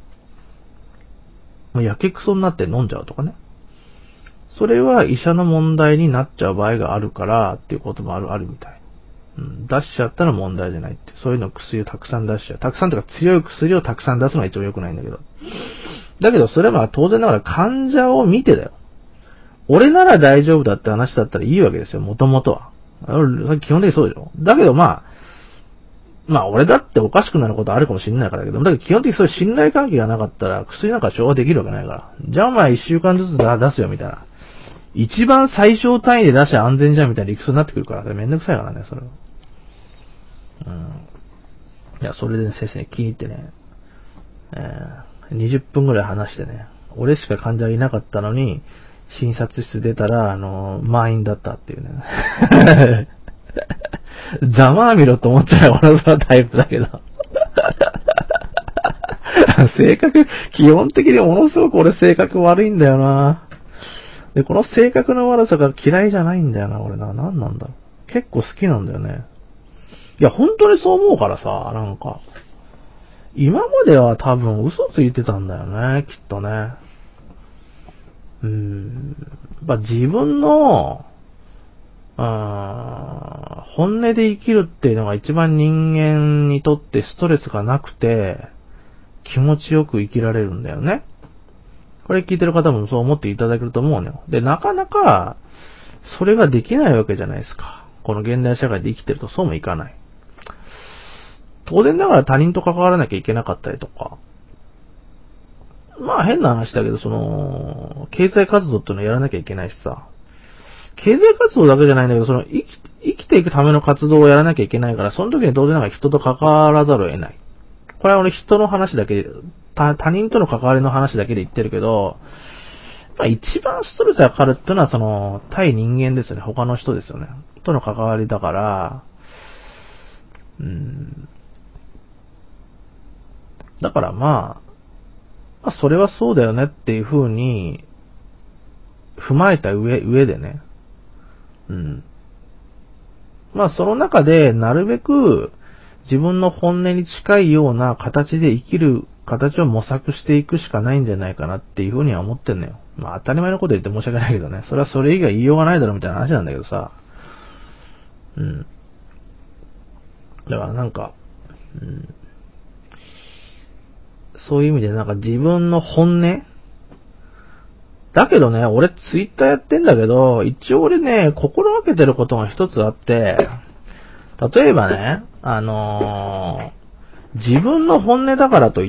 もうやけくそになって飲んじゃうとかね。それは医者の問題になっちゃう場合があるからっていうこともあるみたい。出しちゃったら問題じゃないって。そういうの薬をたくさん出しちゃう。たくさんとか強い薬をたくさん出すのが一番良くないんだけど。だけどそれは当然ながら患者を見てだよ。俺なら大丈夫だって話だったらいいわけですよ、もともとは。基本的にそうでしょ。だけどまあ俺だっておかしくなることあるかもしれないからだけど、だけど基本的にそういう信頼関係がなかったら薬なんか消化できるわけないから。じゃあお前1週間ずつ出すよみたいな。一番最小単位で出しゃ安全じゃんみたいな理屈になってくるから、めんどくさいからね、それは。いや、それで、ね、先生に気に入ってね、 20分ぐらい話してね、俺しか患者いなかったのに、診察室出たら、満員だったっていうね。ざまあみろと思っちゃう俺そのタイプだけど。性格、基本的にものすごく俺性格悪いんだよな。で、この性格の悪さが嫌いじゃないんだよな、俺な。なんなんだろう。結構好きなんだよね。いや、本当にそう思うからさ、なんか。今までは多分嘘ついてたんだよね、きっとね。自分の、本音で生きるっていうのが一番人間にとってストレスがなくて、気持ちよく生きられるんだよね。これ聞いてる方もそう思っていただけると思うのよ。で、なかなか、それができないわけじゃないですか。この現代社会で生きてるとそうもいかない。当然ながら他人と関わらなきゃいけなかったりとか。まあ変な話だけど、経済活動っていうのをやらなきゃいけないしさ。経済活動だけじゃないんだけど、生きていくための活動をやらなきゃいけないから、その時に当然ながら人と関わらざるを得ない。これは俺人の話だけで、他人との関わりの話だけで言ってるけど、まあ一番ストレスがかかるっていうのは対人間ですよね。他の人ですよね。との関わりだから、だからまあ、それはそうだよねっていう風に、踏まえた上でね。まあその中で、なるべく、自分の本音に近いような形で生きる形を模索していくしかないんじゃないかなっていうふうには思ってんのよ。まあ当たり前のこと言って申し訳ないけどね。それはそれ以外言いようがないだろみたいな話なんだけどさ。だからなんか、そういう意味でなんか自分の本音だけどね、俺ツイッターやってんだけど、一応俺ね、心がけてることが一つあって、例えばね、自分の本音だからといって、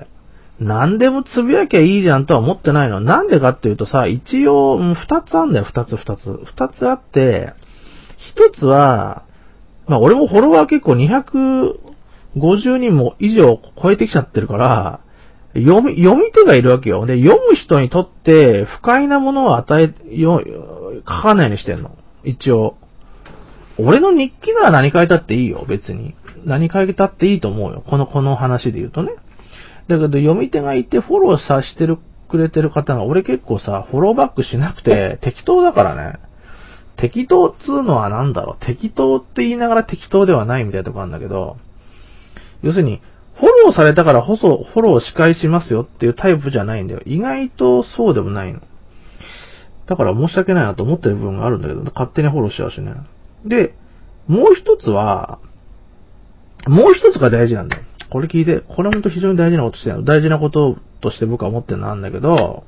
何でもつぶやきゃいいじゃんとは思ってないの。なんでかっていうとさ、一応、二つあんだよ、二つあって、一つは、まあ俺もフォロワー結構250人も以上超えてきちゃってるから、読み手がいるわけよ。で、読む人にとって不快なものを書かないようにしてんの。一応。俺の日記なら何書いたっていいよ、別に。何書いたっていいと思うよ。この話で言うとね。だけど読み手がいてフォローさしてくれてる方が、俺結構さ、フォローバックしなくて適当だからね。適当っつうのはなんだろう。適当って言いながら適当ではないみたいなとこあるんだけど、要するに、フォローされたからフォロー仕返しますよっていうタイプじゃないんだよ。意外とそうでもないの。だから申し訳ないなと思ってる部分があるんだけど、勝手にフォローしちゃうしね。で、もう一つが大事なんだよ。これ聞いて、これほんと非常に大事なことしてる。大事なこととして僕は思ってるのなんだけど、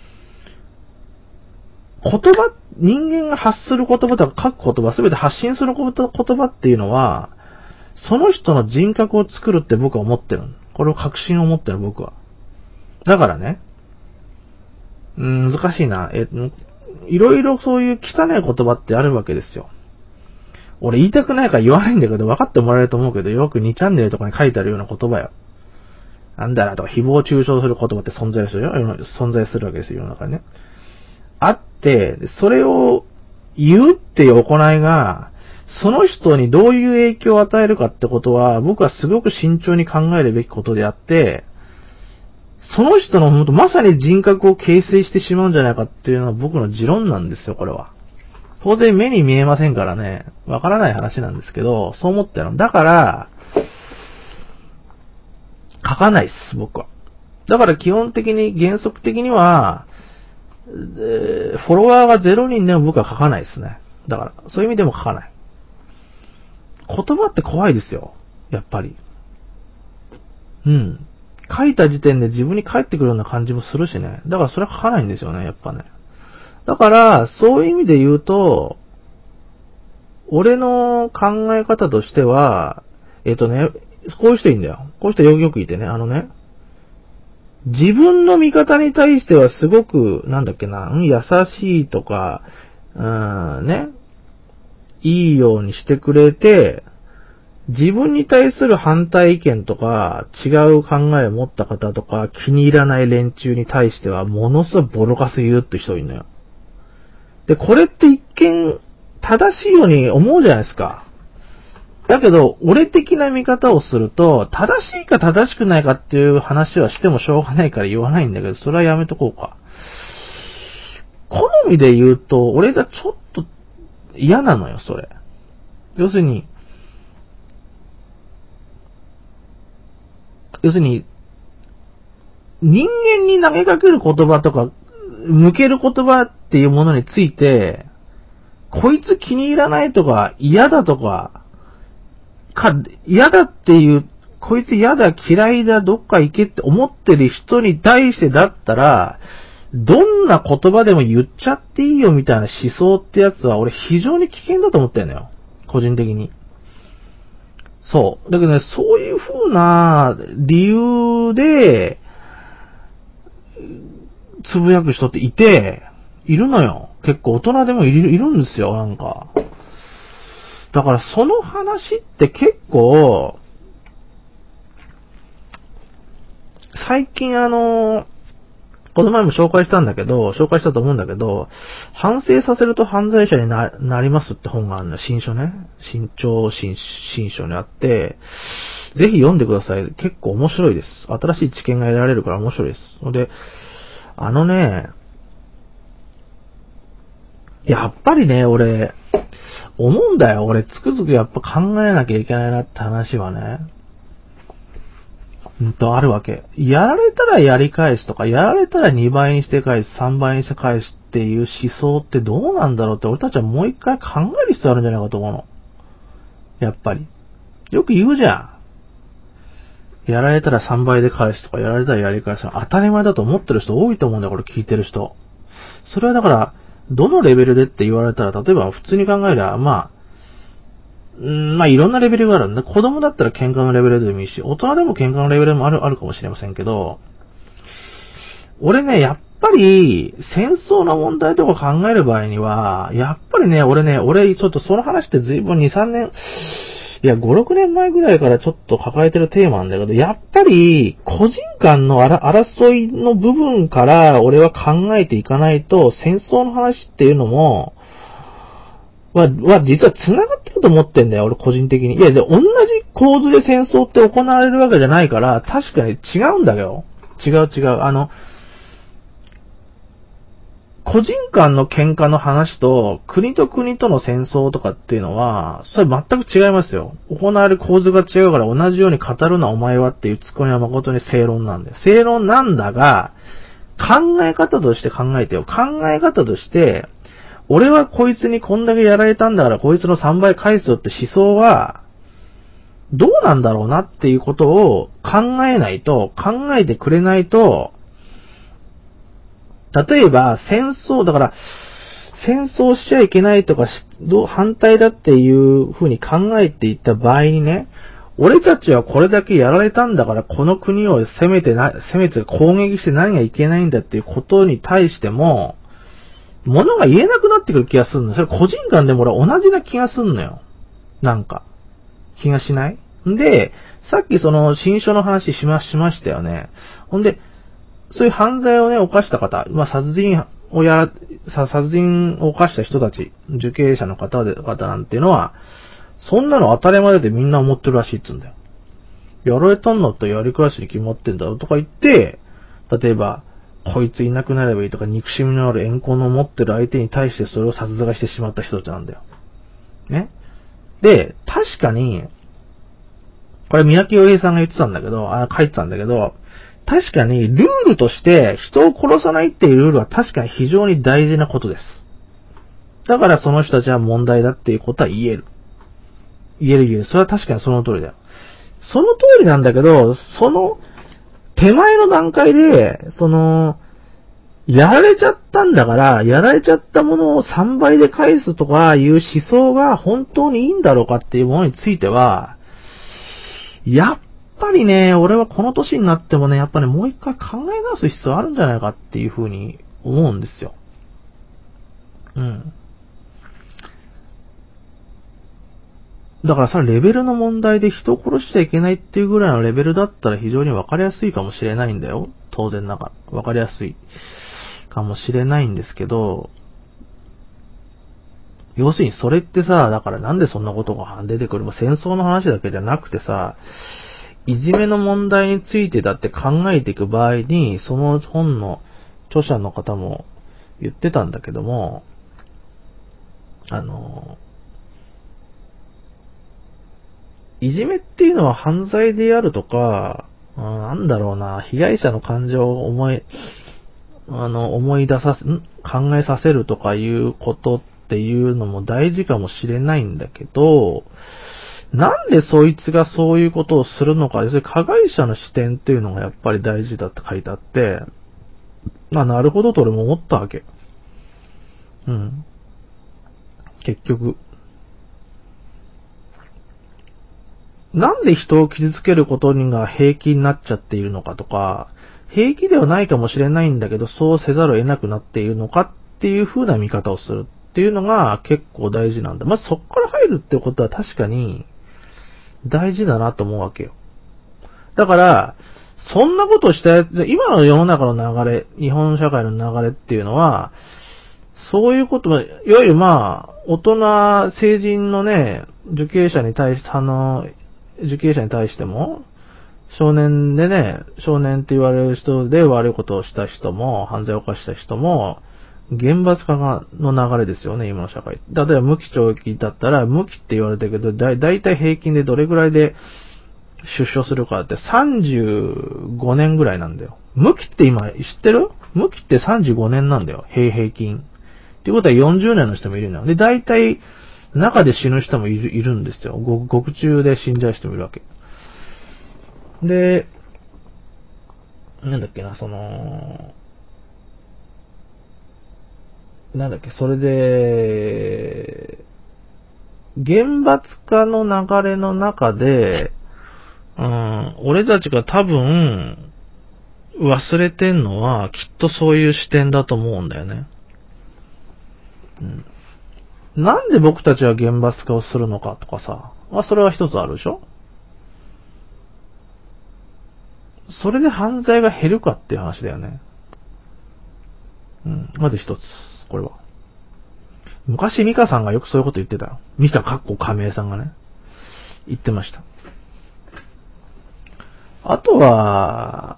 人間が発する言葉とか書く言葉、すべて発信する言葉っていうのは、その人の人格を作るって僕は思ってる。これを確信を持ってる僕は。だからね、難しいな。いろいろそういう汚い言葉ってあるわけですよ。俺言いたくないから言わないんだけど、分かってもらえると思うけど、よく2チャンネルとかに書いてあるような言葉よ。なんだなとか、誹謗中傷する言葉って存在するわけですよ、世の中にね。あって、それを言うっていう行いが、その人にどういう影響を与えるかってことは、僕はすごく慎重に考えるべきことであって、その人のまさに人格を形成してしまうんじゃないかっていうのは僕の持論なんですよ、これは。当然目に見えませんからね、わからない話なんですけど、そう思ってるの。だから、書かないっす、僕は。だから基本的に、原則的には、フォロワーが0人でも僕は書かないですね。だから、そういう意味でも書かない。言葉って怖いですよ。やっぱり。書いた時点で自分に返ってくるような感じもするしね。だからそれは書かないんですよね、やっぱね。だから、そういう意味で言うと、俺の考え方としては、こういう人いいんだよ。こういう人よくいてね、自分の味方に対してはすごく、優しいとか、いいようにしてくれて、 自分に対する反対意見とか、違う考えを持った方とか、気に入らない連中に対しては、ものすごいボロカス言うって人いるのよ。で、これって一見、正しいように思うじゃないですか。だけど、俺的な見方をすると、正しいか正しくないかっていう話はしてもしょうがないから言わないんだけど、それはやめとこうか。好みで言うと、俺がちょっと嫌なのよ、それ。要するに、人間に投げかける言葉とか、向ける言葉っていうものについて、こいつ気に入らないとか、嫌だとか、嫌だっていう、こいつ嫌だ、嫌いだ、どっか行けって思ってる人に対してだったら、どんな言葉でも言っちゃっていいよみたいな思想ってやつは俺非常に危険だと思ってるのよ。個人的に。そう。だけどね、そういう風な理由で、つぶやく人っているのよ。結構大人でもいるんですよ、なんか。だからその話って結構、最近この前も紹介したと思うんだけど、反省させると犯罪者になりますって本があるのよ。新書にあって、ぜひ読んでください。結構面白いです。新しい知見が得られるから面白いです。ので、やっぱりね、俺、思うんだよ。俺、つくづくやっぱ考えなきゃいけないなって話はね。あるわけ。やられたらやり返すとか、やられたら2倍にして返す、3倍にして返すっていう思想ってどうなんだろうって俺たちはもう一回考える必要あるんじゃないかと思うの。やっぱり。よく言うじゃん。やられたら3倍で返すとか、やられたらやり返すの当たり前だと思ってる人多いと思うんだよ、これ聞いてる人。それはだから、どのレベルでって言われたら、例えば普通に考えりゃ、いろんなレベルがあるんだ。子供だったら喧嘩のレベルでもいいし、大人でも喧嘩のレベルもあるかもしれませんけど、俺ね、やっぱり、戦争の問題とか考える場合には、やっぱりね、俺ちょっとその話って随分2、3年、5、6年前ぐらいからちょっと抱えてるテーマなんだけど、やっぱり、個人間の争いの部分から俺は考えていかないと、戦争の話っていうのも、実は繋がってると思ってんだよ、俺個人的に。同じ構図で戦争って行われるわけじゃないから、確かに違うんだよ。違う。個人間の喧嘩の話と、国と国との戦争とかっていうのは、それ全く違いますよ。行われる構図が違うから同じように語るなお前はっていうツッコミは誠に正論なんだよ。正論なんだが、考え方として考えてよ。考え方として、俺はこいつにこんだけやられたんだからこいつの3倍返すよって思想は、どうなんだろうなっていうことを考えてくれないと、例えば戦争しちゃいけないとか、反対だっていう風に考えていった場合にね、俺たちはこれだけやられたんだからこの国を攻めて攻撃して何がいけないんだっていうことに対しても、物が言えなくなってくる気がするの。それ個人間でも俺は同じな気がするのよ。なんか。気がしないで、さっきその新書の話しましたよね。ほんで、そういう犯罪をね、犯した方、殺人を犯した人たち、受刑者の方なんていうのは、そんなの当たり前でみんな思ってるらしいっつうんだよ。やられたんだったらやり返しに決まってんだよとか言って、例えば、こいついなくなればいいとか、憎しみのある怨恨の持ってる相手に対してそれを殺害してしまった人たちなんだよ。ね。で、確かに、これ三宅洋平さんが言ってたんだけど、書いてたんだけど、確かにルールとして人を殺さないっていうルールは確かに非常に大事なことです。だからその人たちは問題だっていうことは言える。それは確かにその通りだよ。その通りなんだけど、その手前の段階で、やられちゃったんだから、やられちゃったものを3倍で返すとかいう思想が本当にいいんだろうかっていうものについては、やっぱりね、俺はこの年になってもね、やっぱりもう一回考え直す必要あるんじゃないかっていうふうに思うんですよ。うん。 だからそれレベルの問題で人を殺しちゃいけないっていうぐらいのレベルだったら非常にわかりやすいかもしれないんだよ。当然ながら。わかりやすいかもしれないんですけど、要するにそれってさ、だからなんでそんなことが出てくる？戦争の話だけじゃなくてさ、いじめの問題についてだって考えていく場合に、その本の著者の方も言ってたんだけども、いじめっていうのは犯罪であるとか、なんだろうな、被害者の感情を思い出させ、考えさせるとかいうことっていうのも大事かもしれないんだけど、なんでそいつがそういうことをするのか、要するに加害者の視点っていうのがやっぱり大事だって書いてあって、なるほどと俺も思ったわけ。結局。なんで人を傷つけることが平気になっちゃっているのかとか、平気ではないかもしれないんだけど、そうせざるを得なくなっているのかっていう風な見方をするっていうのが結構大事なんだ。まずそこから入るってことは確かに大事だなと思うわけよ。だから、そんなことをしたやつ、今の世の中の流れ、日本社会の流れっていうのは、そういうことは、いわゆる大人、成人のね、受刑者に対しても、少年でね、少年って言われる人で悪いことをした人も、犯罪を犯した人も、厳罰化の流れですよね、今の社会。例えば無期懲役だったら、無期って言われてるけど、だいたい平均でどれぐらいで出所するかって35年ぐらいなんだよ。無期って今、知ってる？無期って35年なんだよ、平均。っていうことは40年の人もいるんだよ。で、だいたい中で死ぬ人もいるんですよ。獄中で死んじゃう人もいるわけ。で、それで、厳罰化の流れの中で、俺たちが多分、忘れてんのは、きっとそういう視点だと思うんだよね。なんで僕たちは厳罰化をするのかとかさ、それは一つあるでしょ？それで犯罪が減るかっていう話だよね。まず一つ、これは。昔ミカさんがよくそういうこと言ってた。ミカ亀井さんがね、言ってました。あとは、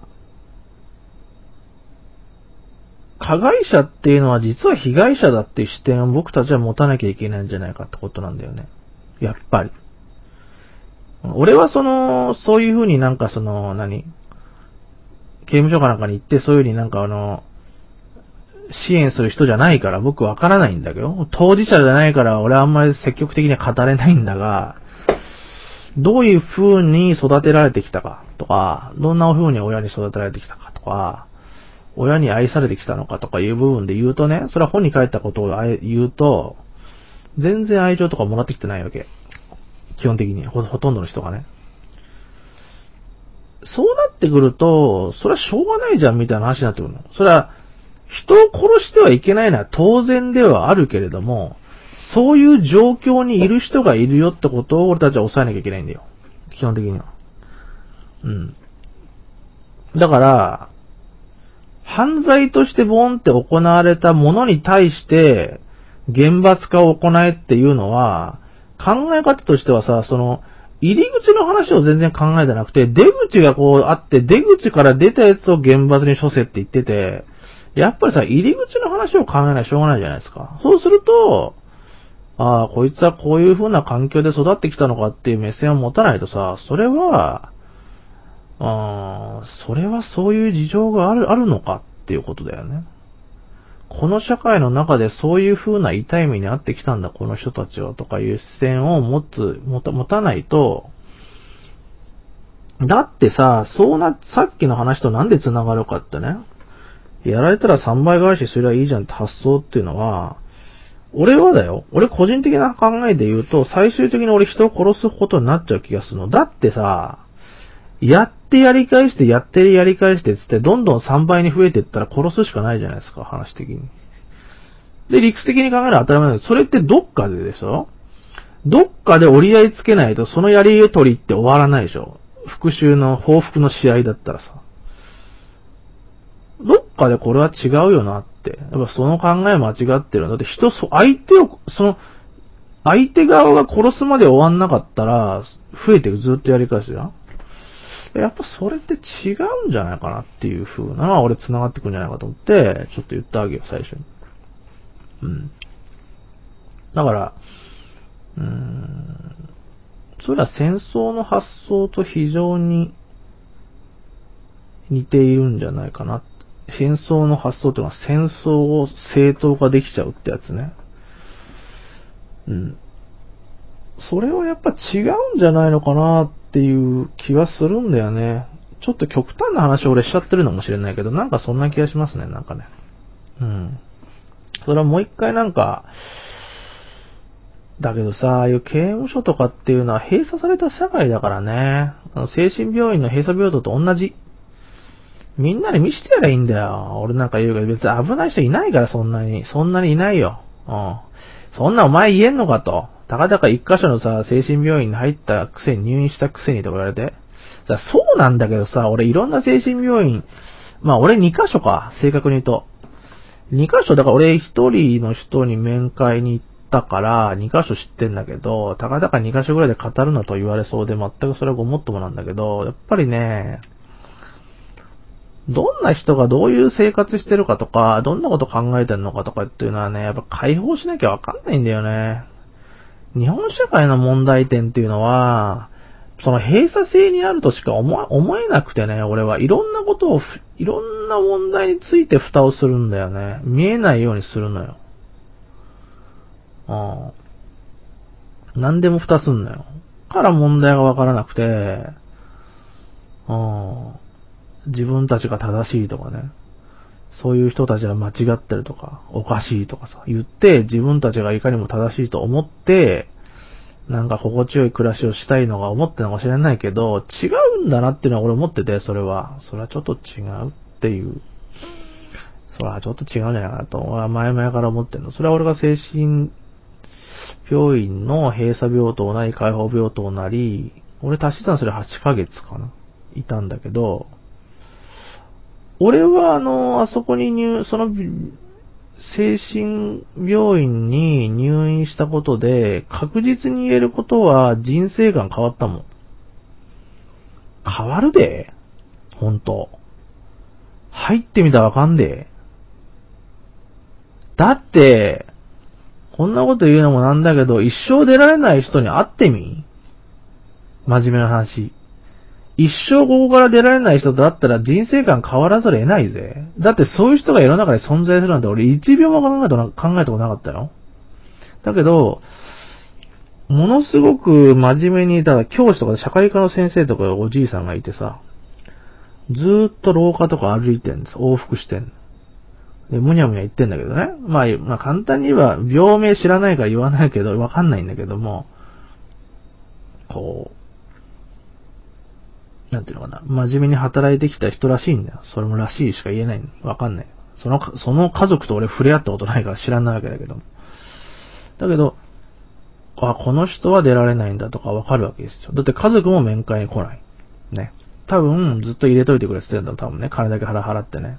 加害者っていうのは実は被害者だっていう視点を僕たちは持たなきゃいけないんじゃないかってことなんだよね。やっぱり。俺はそういうふうに刑務所かなんかに行ってそういうふうに支援する人じゃないから僕わからないんだけど、当事者じゃないから俺はあんまり積極的には語れないんだが、どういう風に育てられてきたかとか、どんな風に親に育てられてきたかとか、親に愛されてきたのかとかいう部分で言うとね、それは本に書いたことを言うと、全然愛情とかもらってきてないわけ。基本的に。ほとんどの人がね。そうなってくると、それはしょうがないじゃんみたいな話になってくるの。それは、人を殺してはいけないのは当然ではあるけれども、そういう状況にいる人がいるよってことを俺たちは抑えなきゃいけないんだよ。基本的には。だから、犯罪としてボンって行われたものに対して、厳罰化を行えっていうのは、考え方としてはさ、入り口の話を全然考えてなくて、出口があって、出口から出たやつを厳罰に処せって言ってて、やっぱりさ、入り口の話を考えないとしょうがないじゃないですか。そうすると、こいつはこういう風な環境で育ってきたのかっていう目線を持たないとさ、それはそういう事情があるのかっていうことだよね。この社会の中でそういう風な痛い目に遭ってきたんだ、この人たちはとかいう視線を持たないと、だってさっきの話となんで繋がるかってね、やられたら3倍返しすりゃいいじゃんって発想っていうのは、俺個人的な考えで言うと、最終的に俺人を殺すことになっちゃう気がするの。だってさ、やってやり返して、つって、どんどん3倍に増えていったら殺すしかないじゃないですか、話的に。で、理屈的に考えるのは当たり前なんです。それってどっかででしょ？ どっかで折り合いつけないとそのやりとりって終わらないでしょ。復讐の報復の試合だったらさ。どっかでこれは違うよなって。やっぱその考え間違ってるんだって相手側が殺すまで終わんなかったら、増えていく、ずっとやり返すじゃん。やっぱそれって違うんじゃないかなっていう風なのは俺繋がってくるんじゃないかと思って、ちょっと言ったわけよ、最初に。だから、それは戦争の発想と非常に似ているんじゃないかな。戦争の発想っていうのは戦争を正当化できちゃうってやつね。それはやっぱ違うんじゃないのかなっていう気はするんだよね。ちょっと極端な話を俺しちゃってるのかもしれないけど、なんかそんな気がしますね、なんかね。それはもう一回なんか、だけどさ、ああいう刑務所とかっていうのは閉鎖された社会だからね。精神病院の閉鎖病棟と同じ。みんなに見せてやればいいんだよ。俺なんか言うけど別に危ない人いないからそんなにいないよ。そんなお前言えんのかと。たかだか一箇所のさ、精神病院に入ったくせに入院したくせにとか言われて。そうなんだけどさ、俺いろんな精神病院、俺2箇所か、正確に言うと。2箇所、だから俺一人の人に面会に行ったから2箇所知ってんだけど、たかだか2箇所ぐらいで語るなと言われそうで全くそれはごもっともなんだけど、やっぱりね、どんな人がどういう生活してるかとか、どんなこと考えてるのかとかっていうのはね、やっぱ解放しなきゃわかんないんだよね。日本社会の問題点っていうのは、その閉鎖性にあるとしか思えなくてね、俺はいろんなことを、いろんな問題について蓋をするんだよね。見えないようにするのよ。何でも蓋すんのよ。から問題がわからなくて、自分たちが正しいとかね。そういう人たちは間違ってるとか、おかしいとかさ、言って、自分たちがいかにも正しいと思って、なんか心地よい暮らしをしたいのが思ってるのかもしれないけど、違うんだなっていうのは俺思ってて、それはちょっと違うっていう。それはちょっと違うんじゃないかなと、前々から思ってるの。それは俺が精神病院の閉鎖病棟なり、開放病棟なり、俺足し算すれ8ヶ月かな。いたんだけど、俺はあそこにその精神病院に入院したことで確実に言えることは人生観変わったもん。変わるで。ほんと。入ってみたらわかんで。だって、こんなこと言うのもなんだけど、一生出られない人に会ってみ？真面目な話。一生ここから出られない人と会ったら人生観変わらざるを得ないぜ。だってそういう人が世の中に存在するなんて俺一秒も考えたことなかったよ。だけど、ものすごく真面目に、だから教師とかで社会科の先生とかおじいさんがいてさ、ずーっと廊下とか歩いてんです。往復してん。で、むにゃむにゃ言ってんだけどね。簡単に言えば、病名知らないから言わないけど、わかんないんだけども、なんていうのかな。真面目に働いてきた人らしいんだよ。それもらしいしか言えない。わかんない。その家族と俺触れ合ったことないから知らないわけだけど。だけど、この人は出られないんだとかわかるわけですよ。だって家族も面会に来ない。ね。多分、ずっと入れといてくれって言ってんだ多分ね。金だけ払ってね。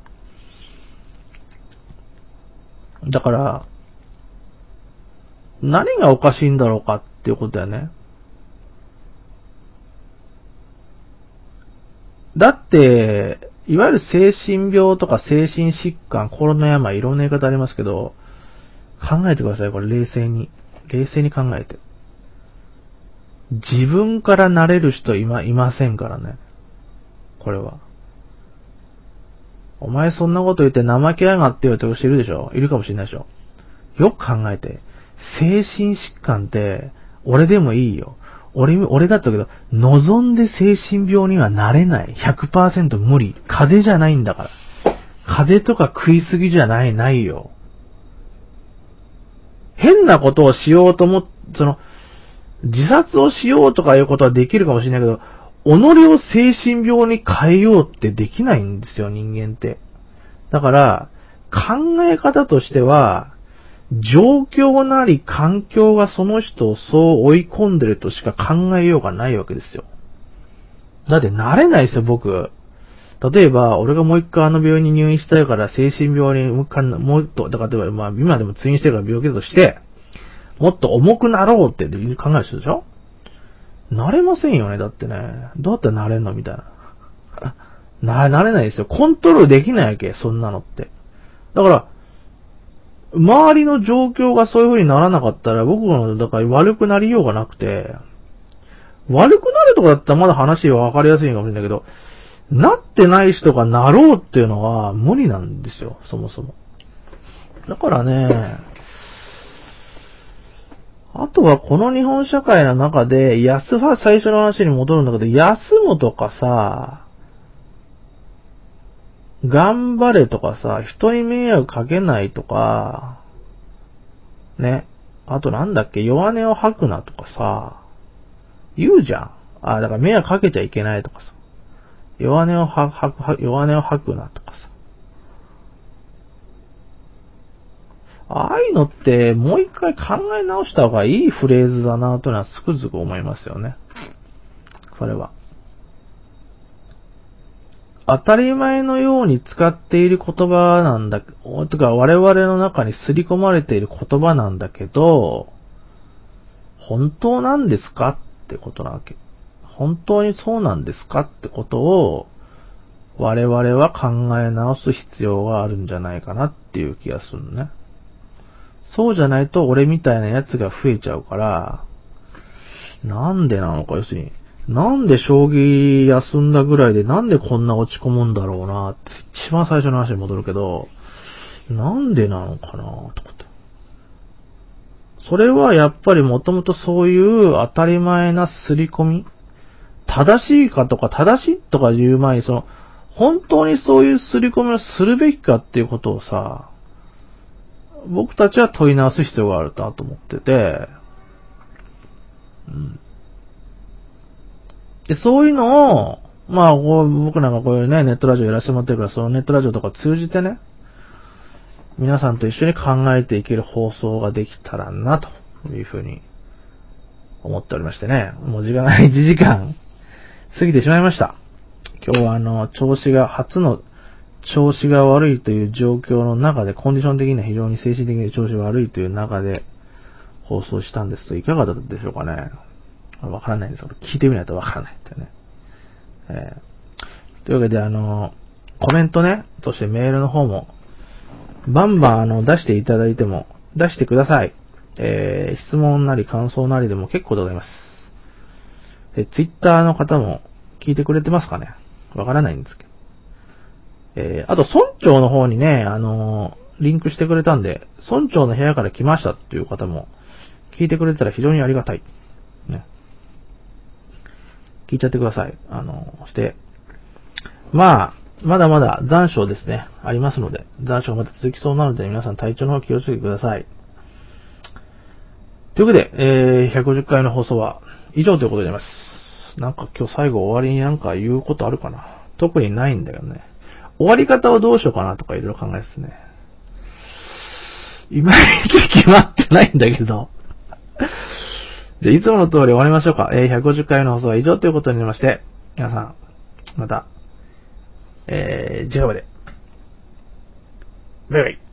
だから、何がおかしいんだろうかっていうことだよね。だって、いわゆる精神病とか精神疾患、心の病、いろんな言い方ありますけど、考えてください、これ冷静に考えて。自分からなれる人いませんからね。これは。お前そんなこと言って怠けやがって言う人いるでしょ？いるかもしれないでしょ？よく考えて。精神疾患って、俺でもいいよ。俺だったけど、望んで精神病にはなれない。100% 無理。風邪じゃないんだから。風邪とか食いすぎじゃないよ。変なことをしようと自殺をしようとかいうことはできるかもしれないけど、己を精神病に変えようってできないんですよ、人間って。だから、考え方としては、 状況なり環境がその人をそう追い込んでるとしか考えようがないわけですよ。だって慣れないですよ、僕。例えば、俺がもう一回あの病院に入院したいから精神病にもっと、だから例えば、まあ今でも通院してるから病気だとして、もっと重くなろうって考える人でしょ？慣れませんよね、だってね。どうやって慣れんのみたいな。慣れないですよ。コントロールできないわけ、そんなのって。だから、周りの状況がそういう風にならなかったら、僕の、だから悪くなりようがなくて、悪くなるとかだったらまだ話は分かりやすいかもしれないけど、なってない人がなろうっていうのは無理なんですよ、そもそも。だからね、あとはこの日本社会の中で、最初の話に戻るんだけど、休むとかさ、頑張れとかさ、人に迷惑かけないとか、ね。あとなんだっけ、弱音を吐くなとかさ、言うじゃん。だから迷惑かけちゃいけないとかさ、弱音を吐くなとかさ。ああいうのってもう一回考え直した方がいいフレーズだなというのはつくづく思いますよね。それは。当たり前のように使っている言葉なんだ、とか我々の中に刷り込まれている言葉なんだけど、本当なんですかってことなわけ。本当にそうなんですかってことを我々は考え直す必要があるんじゃないかなっていう気がするのね。そうじゃないと俺みたいなやつが増えちゃうから、なんでなのか、要するに、なんで将棋休んだぐらいでなんでこんな落ち込むんだろうなって、一番最初の話に戻るけど、なんでなのかなとかって。それはやっぱりもともとそういう当たり前な刷り込み、正しいかとか正しいとか言う前に本当にそういう刷り込みをするべきかっていうことをさ、僕たちは問い直す必要があると思ってて、で、そういうのを、まあ、僕なんかこういうね、ネットラジオやらせてもらってるから、そのネットラジオとか通じてね、皆さんと一緒に考えていける放送ができたらな、というふうに思っておりましてね。もう時間が1時間過ぎてしまいました。今日は初の調子が悪いという状況の中で、コンディション的には非常に精神的に調子が悪いという中で放送したんですと、いかがだったでしょうかね。わからないんですけど、聞いてみないとわからないってね。というわけでコメントね、そしてメールの方も、バンバン出していただいても、出してください。質問なり感想なりでも結構でございます。ツイッターの方も聞いてくれてますかね？わからないんですけど。あと、村長の方にね、リンクしてくれたんで、村長の部屋から来ましたっていう方も、聞いてくれたら非常にありがたい。ね。聞いちゃってください。して、まだまだ残暑ですね、ありますので、残暑がまた続きそうなので、皆さん体調の方気をつけてください。というわけで、150回の放送は以上ということでございます。なんか今日最後終わりになんか言うことあるかな？特にないんだけどね。終わり方をどうしようかなとかいろいろ考えですね。いまいち決まってないんだけど。じゃあ、いつもの通り終わりましょうか。150回の放送は以上ということになりまして、皆さん、また、次回まで。バイバイ。